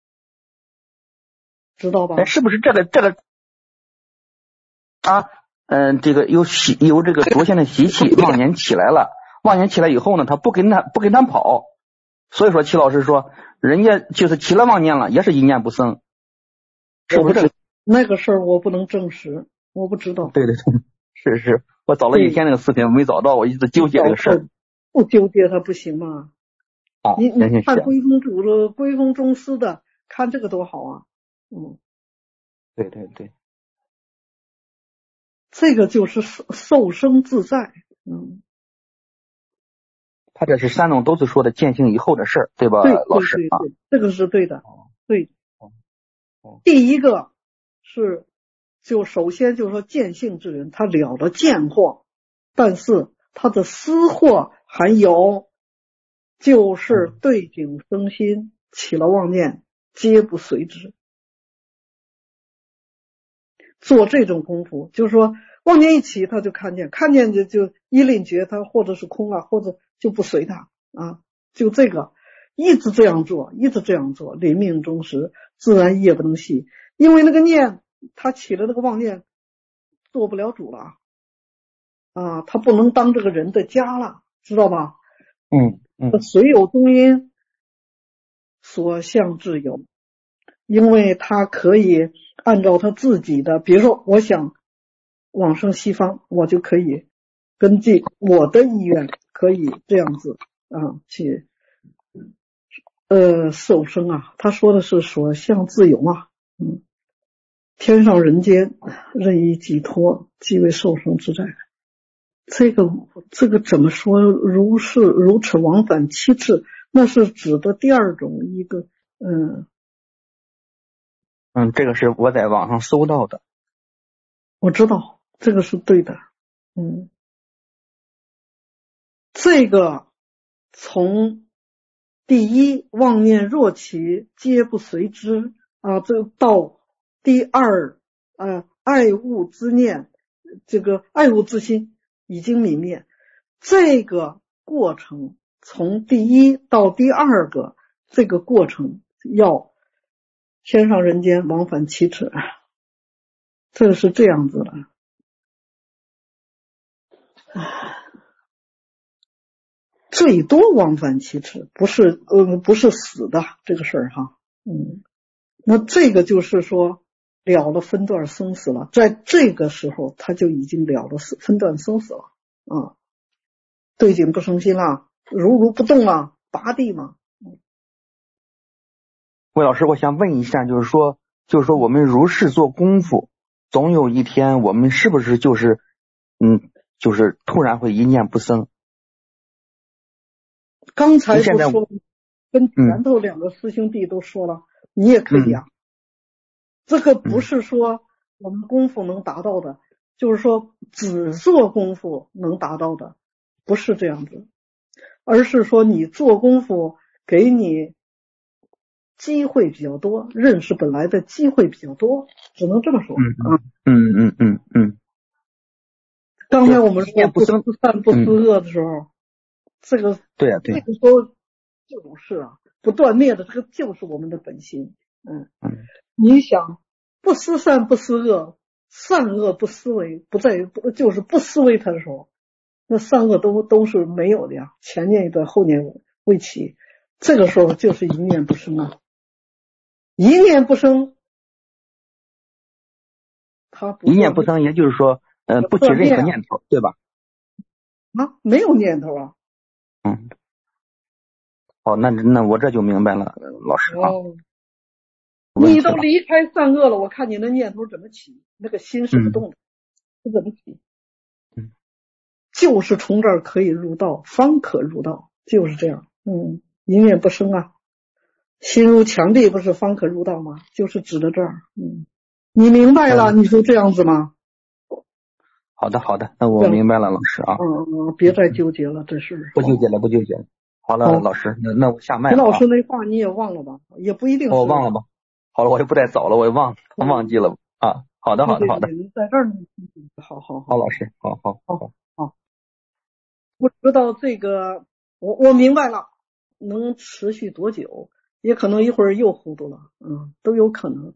知道吧？ 哎，是不是这个这个啊？嗯，这个有习有这个着相的习气，妄念起来了。妄念起来以后呢，他不跟他不跟他跑，所以说齐老师说，人家就是起了妄念了，也是一念不生，是不是这个？ 那个事儿我不能证实，我不知道。 对对对，是是，我找了一天那个视频没找到，我一直纠结这个事儿。 不纠结他不行吗？ 啊， 你你看归宗主的归宗宗师的，看这个多好啊！嗯， 对对对， 这个就是受生自在，嗯。 他这是三种都是说的见性以后的事儿，对吧， 对老师啊？ 这个是对的，对。第一个是，就首先就是说见性之人，他了了见惑，但是他的思惑还有，就是对景生心，起了妄念，皆不随之。做这种功夫，就是说妄念一起，他就看见，看见就就一领觉，他或者是空啊，或者就不随他啊，就这个一直这样做，一直这样做，临命终时，自然夜不能息。因为那个念，他起了那个妄念，做不了主了啊，他不能当这个人的家了，知道吧？ 嗯嗯， 随有中因，所向自由，因为他可以按照他自己的，比如说我想往生西方，我就可以根据我的意愿可以这样子啊去呃受生啊。他说的是所向自由啊，嗯，天上人间任意寄托，即为受生之在。这个这个怎么说？如是如此往返七次，那是指的第二种一个嗯。 嗯，这个是我在网上搜到的。 我知道这个是对的，嗯，这个从第一妄念若起，皆不随之啊，这到第二呃爱物之念，这个爱物之心已经泯灭，这个过程从第一到第二个这个过程要天上人间往返七次。这个是这样子的， 最多往返七尺，不是呃不是死的这个事儿哈。嗯，那这个就是说了了分段生死了，在这个时候他就已经了了分段生死了啊，对景不生心了，如如不动了，拔地嘛。 魏老师，我想问一下，就是说，就是说我们如是做功夫，总有一天我们是不是就是，嗯，就是突然会一念不生？ 刚才不说跟前头两个师兄弟都说了，嗯、你也可以啊。嗯、这个不是说我们功夫能达到的，嗯、就是说只做功夫能达到的，不是这样子，而是说你做功夫给你机会比较多，认识本来的机会比较多，只能这么说。 嗯嗯嗯嗯嗯。 刚才我们说不思善不思恶的时候。嗯这个对啊，对， 这个时候就是啊，不断灭的这个就是我们的本心。嗯嗯，你想不思善不思恶，善恶不思维，不在不就是不思维它的时候，那善恶都都是没有的呀，前念一段，后念未起，这个时候就是一念不生啊，一念不生，它不一念不生，也就是说，呃，不起任何念头，对吧？ 啊，没有念头啊。 嗯，好，那那我这就明白了，老师啊。 哦，你都离开善恶了，我看你的念头怎么起？那个心是不动的，不、嗯、怎么起？ 嗯， 就是从这儿可以入道，方可入道，就是这样。嗯，一念不生啊，心如墙壁，不是方可入道吗？就是指的这儿。嗯，你明白了？嗯、你说这样子吗？ 好的，好的，那我明白了，老师啊。 嗯嗯，别再纠结了，这事。 不纠结了，不纠结了。好了，老师，那那我下麦了。 陈老师那话你也忘了吧？也不一定是。 我忘了吧。好了，我就不再找了，我也忘忘记了啊。好的，好的，好的。 在这儿呢。好好好。 好，老师，好好好好。不知道这个，我我明白了，能持续多久？也可能一会儿又糊涂了，嗯，都有可能。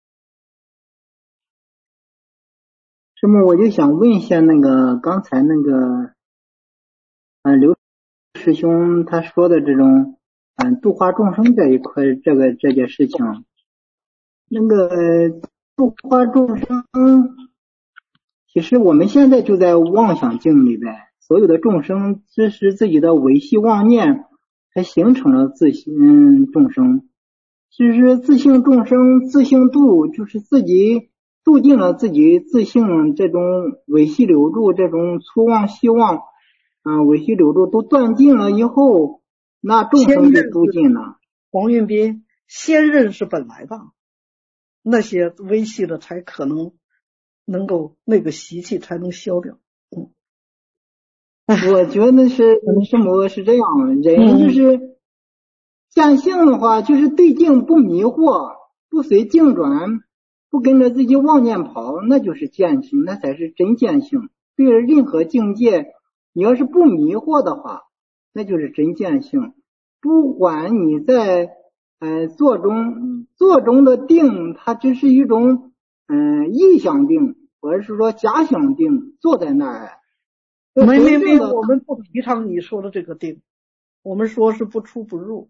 那么我就想问一下，那个刚才那个，呃，刘师兄他说的这种，嗯，度化众生这一块，这个这件事情，那个度化众生，其实我们现在就在妄想境里边，所有的众生只是自己的违系妄念，才形成了自性众生。其实自性众生、自性度，就是自己度尽了自己自性这种违系流注、这种粗妄细妄，啊、呃，违系流注都断尽了以后，那众生就度尽了。 黄运斌，先认识本来吧，那些微细的才可能能够那个习气才能消掉。嗯， 我觉得是什么是这样，人就是见性的话，就是对境不迷惑，不随境转，不跟着自己妄念跑，那就是见性，那才是真见性。对于任何境界，你要是不迷惑的话，那就是真见性。不管你在呃坐中坐中的定，它只是一种嗯、呃、意象定，或者是说假想定，坐在那儿。 没没没，我们不提倡你说的这个定，我们说是不出不入。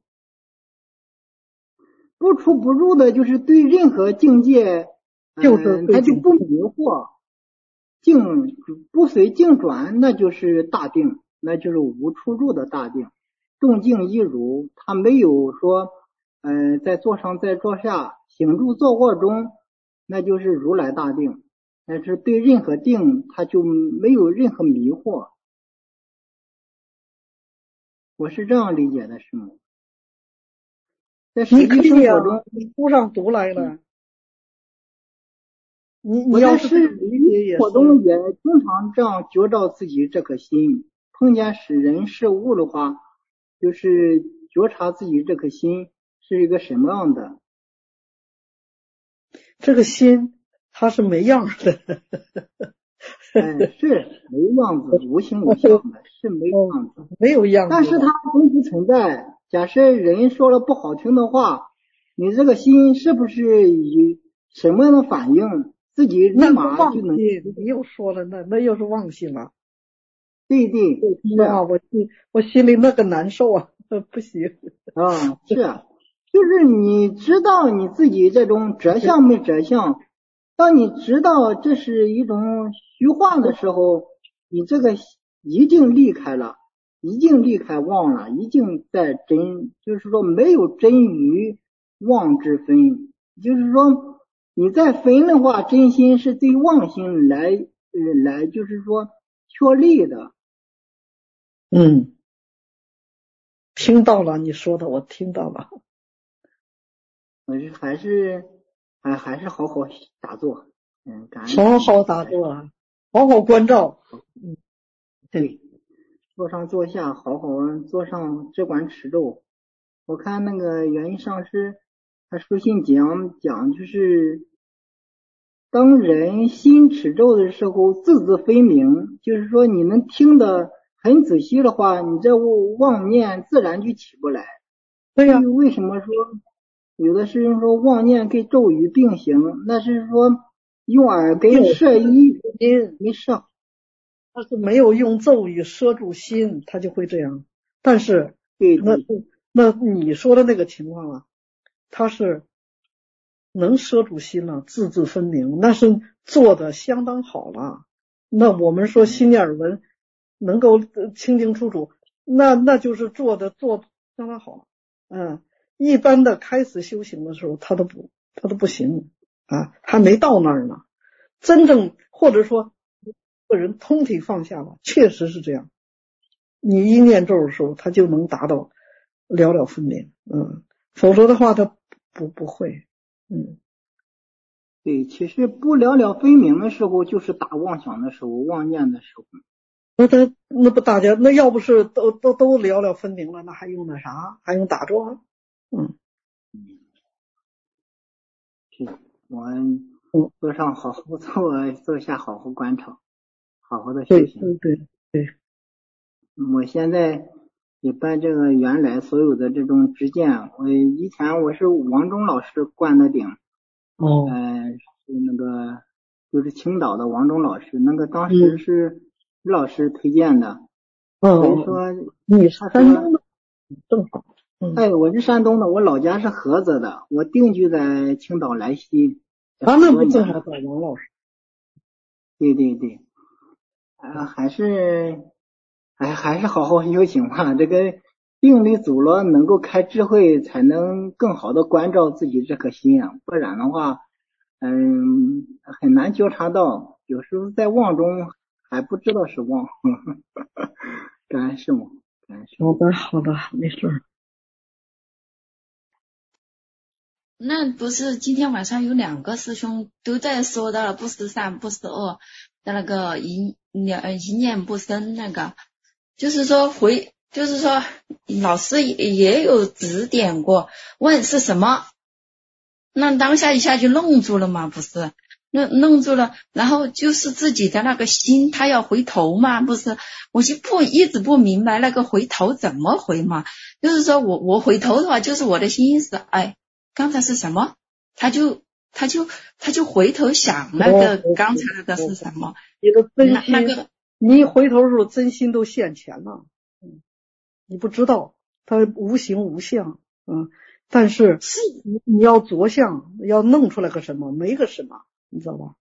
不出不入的就是对任何境界， 就是他就不迷惑，境不随境转，那就是大定，那就是无出入的大定。动静一如，他没有说，呃，在坐上在坐下，行住坐卧中，那就是如来大定。但是对任何定，他就没有任何迷惑。我是这样理解的，是吗？在实际生活中， 你书上读来了。你你我要在实际生活中也经常这样觉照自己这颗心，碰见是人事物的话，就是觉察自己这颗心是一个什么样的。 这个心它是没样的。 哎，是没样子，无形无相的，是没样子， 没有样子。 但是它真实存在。假设人说了不好听的话，你这个心是不是以什么样的反应，自己立马就能。 你又说了，那那又是妄心了。 对对，是啊，我心我心里那个难受啊，不行啊，是啊，就是你知道你自己这种折相没折相，当你知道这是一种虚幻的时候，你这个已经离开了，已经离开妄了，已经在真，就是说没有真与妄之分，就是说你再分的话，真心是对妄心来呃来，就是说确立的。 嗯，听到了你说的，我听到了。 我是还是还还是好好打坐，嗯，感恩好好打坐啊，好好关照。嗯， 对，坐上坐下，好好坐上只管持咒。我看那个元一上师他书信讲讲，就是当人心持咒的时候，字字分明，就是说你能听得很仔细的话，你这妄念自然就起不来。 对呀、啊， 为什么说有的师兄说妄念跟咒语并行？那是说用耳根摄一心没摄， 他是没有用咒语摄住心，他就会这样。但是对那那你说的那个情况啊，他是能摄住心了，字字分明，那是做的相当好了。那我们说心念耳闻能够清清楚楚，那那就是做的做相当好了。嗯，一般的开始修行的时候，他都不他都不行啊，还没到那儿呢。真正或者说个人通体放下了，确实是这样。你一念咒的时候，他就能达到了了分明，嗯，否则的话他不不会，嗯。 对，其实不了了分明的时候，就是打妄想的时候，妄念的时候。 那他那不大家那要不是都都都了了分明了，那还用那啥？还用打坐？嗯嗯，是我坐上好好坐，坐下好好观察，好好的修行。 对对对对。 我现在也把这个原来所有的这种执见，我以前我是王忠老师灌的顶。 哦， 呃，是那个就是青岛的王忠老师，那个当时是于老师推荐的。 嗯， 所以说你是山东的，正好。 嗯，哎，我是山东的，我老家是菏泽的，我定居在青岛莱西。 啊，那不正好找王老师？ 对对对，啊，还是哎还是好好修行吧，这个病力足了，能够开智慧，才能更好的关照自己这颗心啊，不然的话，嗯，很难觉察到，有时候在妄中还不知道是妄。感恩师母，感恩师母。 好的，好的，没事。 那不是今天晚上有两个师兄都在说到了不思善不思恶的那个一一念不生，那个就是说回就是说老师也有指点过，问是什么，那当下一下就愣住了嘛，不是那愣住了，然后就是自己的那个心他要回头嘛，不是我就不一直不明白那个回头怎么回嘛，就是说我我回头的话就是我的心思哎刚才是什么？他就他就他就回头想那个刚才那个是什么？ 你的真心， 那个你一回头的时候，真心都现前了。嗯，你不知道，它无形无相。嗯，但是你你要着相，要弄出来个什么？没个什么，你知道吧？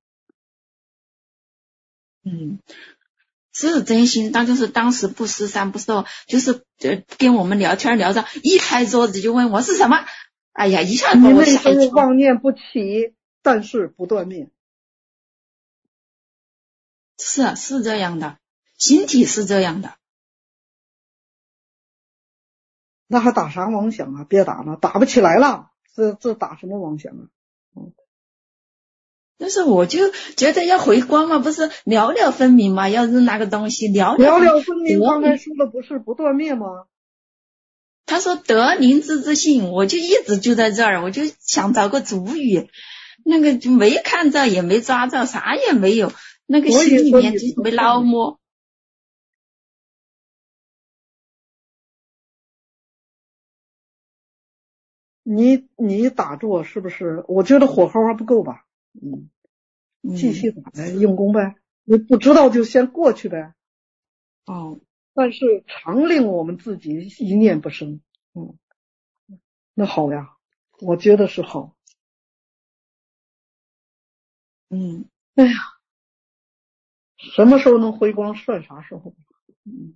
嗯，是真心，但就是当时不思善不思恶，就是呃跟我们聊天聊着，一拍桌子就问我是什么。哎呀，一下把我吓一跳。 你那时候妄念不起，但是不断灭。 是啊，是这样的，形体是这样的。 那还打啥妄想啊？别打了，打不起来了，这这打什么妄想啊？嗯。 但是我就觉得要回光嘛，不是了了分明嘛，要是那个东西了了了分明，刚才说的不是不断灭吗？ 他说得灵知之性，我就一直就在这儿，我就想找个主语，那个就没看着也没抓着，啥也没有，那个心里面就没捞摸。 你你打坐是不是？我觉得火候还不够吧？嗯，继续打呗，用功呗。你不知道就先过去呗。 哦， 但是常令我们自己一念不生。嗯，那好呀，我觉得是好。 嗯， 哎呀，什么时候能回光算啥时候。嗯，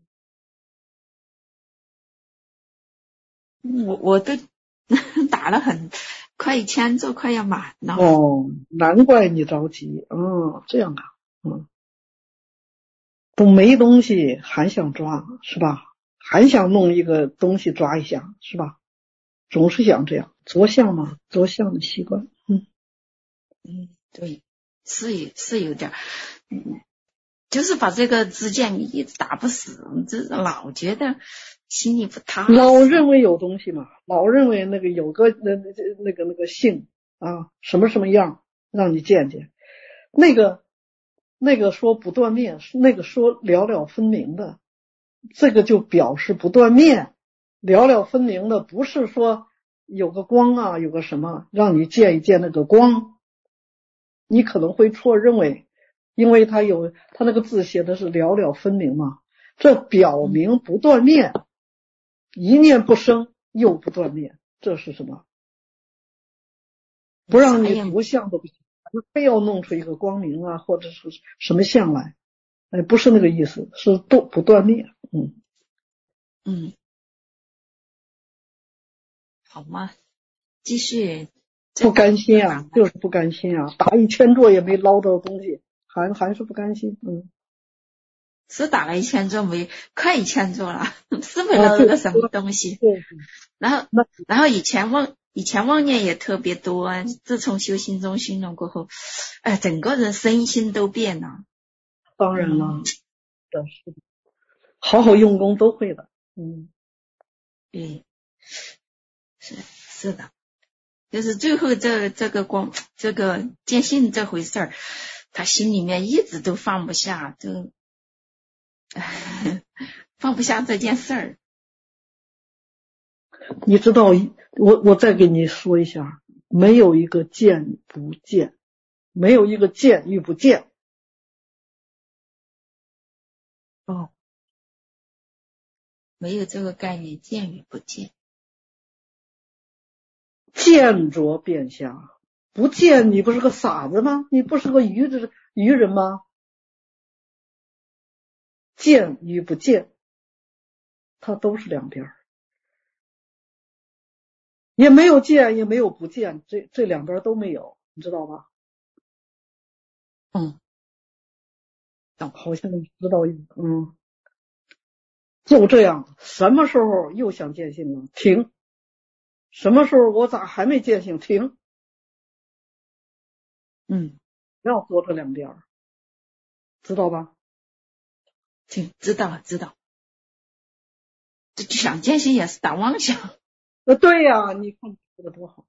我我都打了很快一千座，快要满了。 哦，难怪你着急。嗯，这样啊。嗯，都没东西还想抓是吧？还想弄一个东西抓一下是吧？总是想这样，着相嘛，着相的习惯。嗯嗯，对，是有是有点，嗯，就是把这个支箭一直打不死，这老觉得心里不踏实。 老认为有东西嘛，老认为那个有个那那那个那个性啊，什么什么样，让你见见。那个那个说不断灭，那个说了了分明的，这个就表示不断灭。了了分明的不是说有个光啊，有个什么让你见一见那个光，你可能会错认为，因为他有他那个字写的是了了分明嘛，这表明不断灭，一念不生又不断灭，这是什么？不让你图像都不行，非要弄出一个光明啊，或者是什么相来，哎，不是那个意思，是不不断灭。嗯嗯，好吗？继续。 不甘心啊，就是不甘心啊，打一千座也没捞到东西，还还是不甘心。嗯， 是打了一千座没，快一千座了，是没捞到个什么东西。 对， 然后然后以前妄以前妄念也特别多啊，自从修心中心了过后，哎，整个人身心都变了。 当然了，嗯、是的，好好用功都会的。嗯， 对，是是的。就是最后这这个光这个见性这回事儿，他心里面一直都放不下，就放不下这件事儿。 你知道，我我再给你说一下，没有一个见不见，没有一个见与不见。 哦，没有这个概念，见与不见。 见着变瞎，不见你不是个傻子吗？你不是个愚子愚人吗？见与不见，它都是两边，也没有见也没有不见，这这两边都没有，你知道吗？ 嗯， 好像知道一嗯，就这样，什么时候又想见性了？停。什么时候我咋还没见性？停。 嗯， 不要做这两边，知道吧？ 停，知道知道。这想见性也是打妄想。 呃，对呀、啊，你看说的多好。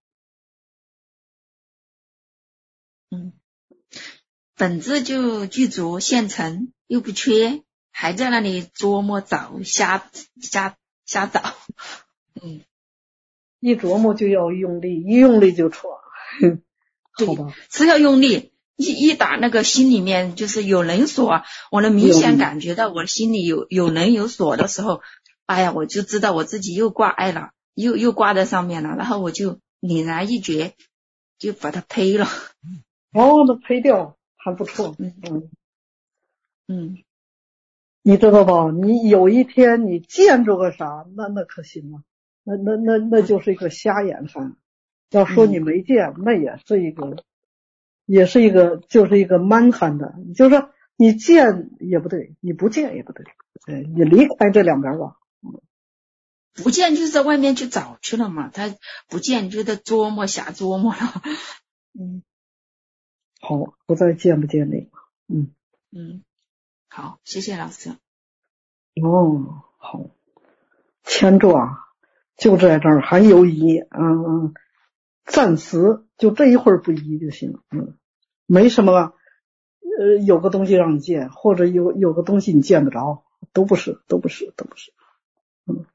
嗯，本质就具足现成，又不缺，还在那里琢磨找瞎瞎瞎找。嗯， 一琢磨就要用力，一用力就错。好吧， 是要用力。一一打那个心里面就是有人锁，我能明显感觉到我心里有有人有锁的时候，哎呀，我就知道我自己又挂碍了，又又挂在上面了，然后我就凛然一觉，就把它呸了。 哦，那呸掉还不错。 嗯嗯嗯， 你知道吧？你有一天你见着个啥，那那可行了，那那那那就是一个瞎眼看。要说你没见，嗯、那也是一个，也是一个，就是一个蛮汉的，就是说你见也不对，你不见也不对，哎，你离开这两边吧。 不见就是在外面去找去了嘛，他不见就在琢磨瞎琢磨了。 嗯，好，不再见不见那个。嗯嗯，好，谢谢老师。 哦，好，牵住啊，就在这儿还有一念，嗯嗯。暂时就这一会儿不移就行，嗯，没什么，呃，有个东西让你见，或者有有个东西你见不着，都不是，都不是，都不是，嗯。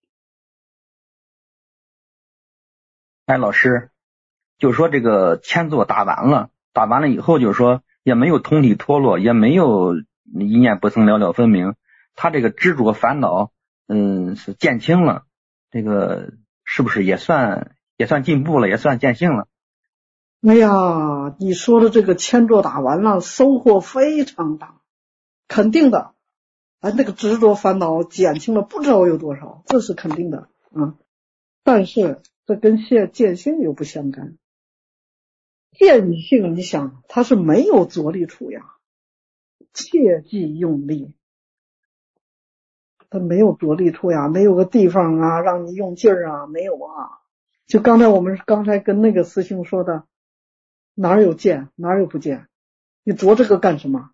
哎，老师，就是说这个千座打完了，打完了以后，就是说也没有通体脱落，也没有一念不生了了分明， 他这个执着烦恼，嗯，是减轻了，这个是不是也算也算进步了，也算见性了？ 哎呀，你说的这个千座打完了，收获非常大，肯定的。啊，那个执着烦恼减轻了不知道有多少，这是肯定的啊。但是这跟现见性又不相干。见性，你想，它是没有着力处呀，切忌用力。它没有着力处呀，没有个地方啊让你用劲儿啊，没有啊。就刚才我们刚才跟那个师兄说的，哪有见，哪有不见？你着这个干什么？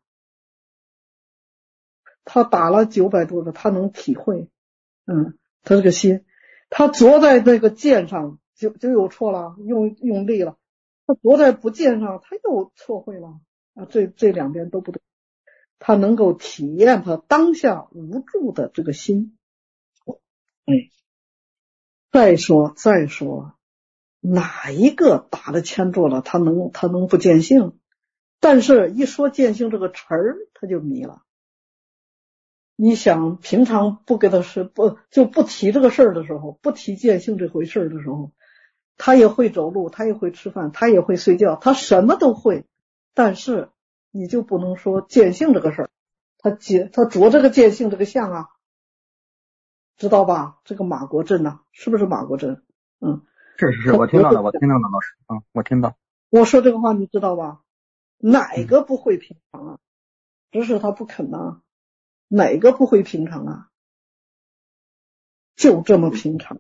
他打了九百多个，他能体会，嗯，他这个心，他着在那个剑上就就有错了，用用力了；他着在不见上，他又错会了啊，这这两边都不对。他能够体验他当下无助的这个心。哎，再说再说，哪一个打了千座了，他能他能不见性？但是一说见性这个词儿，他就迷了。你想平常不给他是不就不提这个事儿的时候，不提见性这回事儿的时候，他也会走路，他也会吃饭，他也会睡觉，他什么都会。但是你就不能说见性这个事儿，他见他着这个见性这个相啊，知道吧？这个马国珍呐、啊，是不是马国珍？嗯， 是是是，我听到了，我听到了，老师啊、嗯，我听到。 我说这个话你知道吧？哪个不会平常啊？只是他不肯啊。哪个不会平常啊？就这么平常。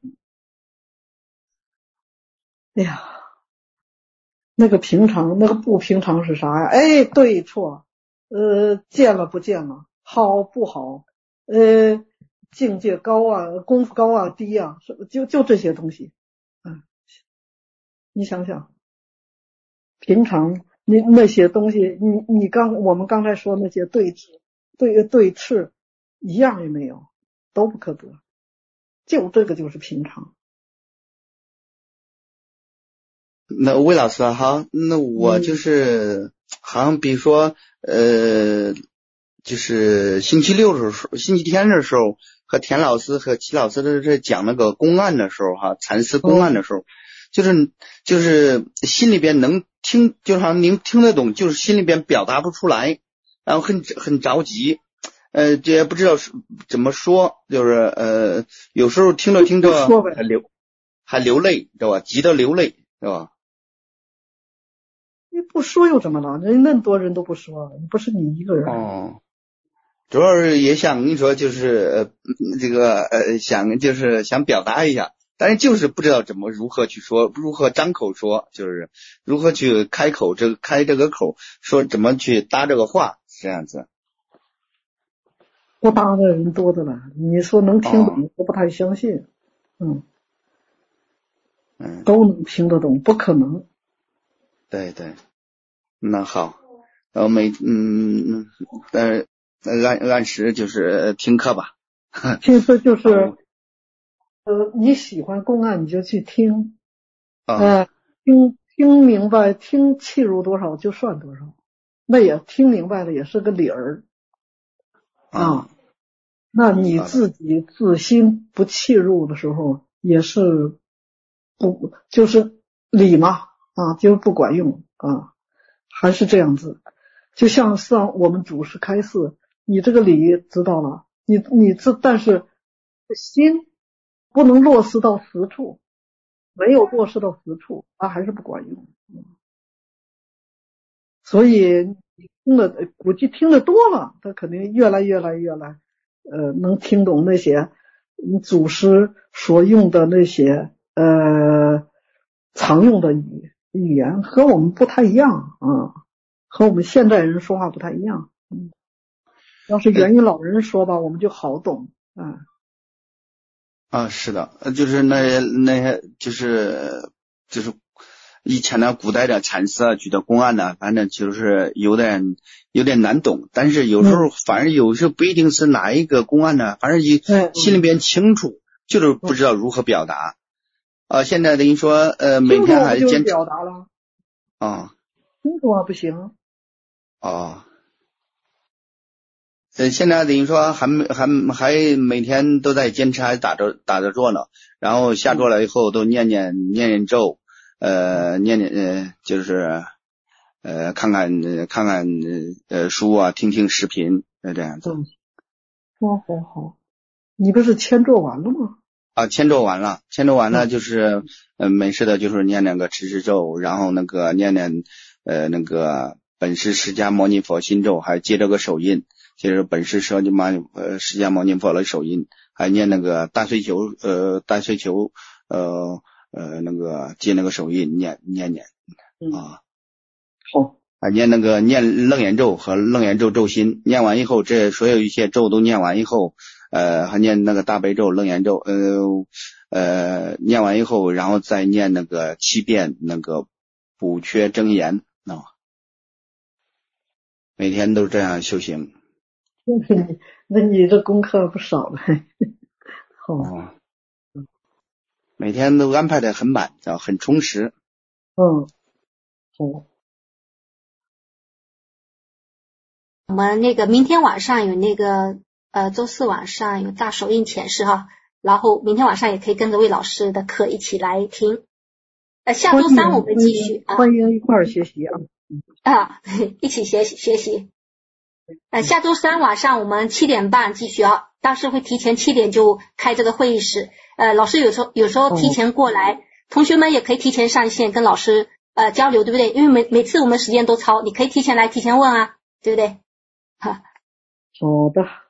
哎呀，那个平常，那个不平常是啥呀？哎，对错，呃，见了不见了，好不好？呃，境界高啊，功夫高啊，低啊，就就这些东西。嗯，你想想，平常你那些东西，你你刚我们刚才说那些对峙、对对峙，一样也没有，都不可得。就这个就是平常。 那魏老师哈，那我就是、嗯、好像比如说呃，就是星期六的时候，星期天的时候，和田老师和齐老师的在讲那个公案的时候哈，禅师公案的时候，哦、就是就是心里边能听，就好像您听得懂，就是心里边表达不出来，然后很很着急。呃，这也不知道是怎么说，就是呃，有时候听着听着还流还流泪，知道吧？急得流泪，是吧？ 你不说又怎么了？人那么多人都不说，不是你一个人。 哦，主要是也想跟你说，就是呃，这个呃，想就是想表达一下，但是就是不知道怎么如何去说，如何张口说，就是如何去开口，这个开这个口说，怎么去搭这个话，这样子。 不搭的人多的了，你说能听懂，我不太相信。嗯， 嗯， 都能听得懂，不可能。 对对，那好，然后每嗯呃按按时就是听课吧。 其实就是呃你喜欢公案你就去听，呃听听明白，听契入多少就算多少，那也听明白了也是个理儿。啊，那你自己自心不契入的时候，也是不就是理嘛啊，就不管用啊，还是这样子。就像上我们主持开示，你这个理知道了，你你这但是心不能落实到实处，没有落实到实处，它还是不管用。嗯、所以你听的估计听的多了，他肯定越来越来越来。呃，能听懂那些祖师所用的那些呃常用的语语言，和我们不太一样啊，和我们现代人说话不太一样。嗯，要是源于老人说吧，我们就好懂啊。 啊，是的，就是那些那些就是就是以前的古代的禅师啊，举的公案呢，反正就是有点有点难懂，但是有时候、嗯、反正有时候不一定是哪一个公案呢，反正你心里边清楚，嗯、就是不知道如何表达。啊、呃，现在等于说呃每天还坚持表达了。 啊， 清楚啊不行。 哦， 呃，现在等于说还没还还每天都在坚持，还打着打着坐呢。然后下桌了以后都念念念念咒，呃，念念呃就是呃看看呃看看呃书啊，听听视频，呃这样子。 嗯，好好好，你不是签做完了吗？ 啊，签咒完了，签咒完了就是呃没事的，就是念那个持持咒，然后那个念念呃那个本师释迦牟尼佛心咒，还接着个手印。就是本师释迦牟尼呃释迦牟尼佛的手印，还念那个大碎球呃大碎球呃呃那个接那个手印念念念啊， 好， 还念那个念楞严咒和楞严咒咒心，念完以后，这所有一些咒都念完以后，呃还念那个大悲咒楞严咒呃呃念完以后，然后再念那个七遍那个补缺真言啊，每天都这样修行。 那你那你这功课不少了。好， 哦，每天都安排的很满，啊，很充实。 嗯，好。 我们那个明天晚上有那个呃周四晚上有大手印显示哈，然后明天晚上也可以跟着魏老师的课一起来听。呃，下周三我们继续啊， 欢迎一块儿学习啊。 啊，一起学习学习。呃，下周三晚上我们七点半继续啊，当时会提前七点就开这个会议室。呃，老师有时候有时候提前过来，哦、同学们也可以提前上线跟老师呃交流，对不对？因为每每次我们时间都超，你可以提前来提前问啊，对不对？哈， 好的。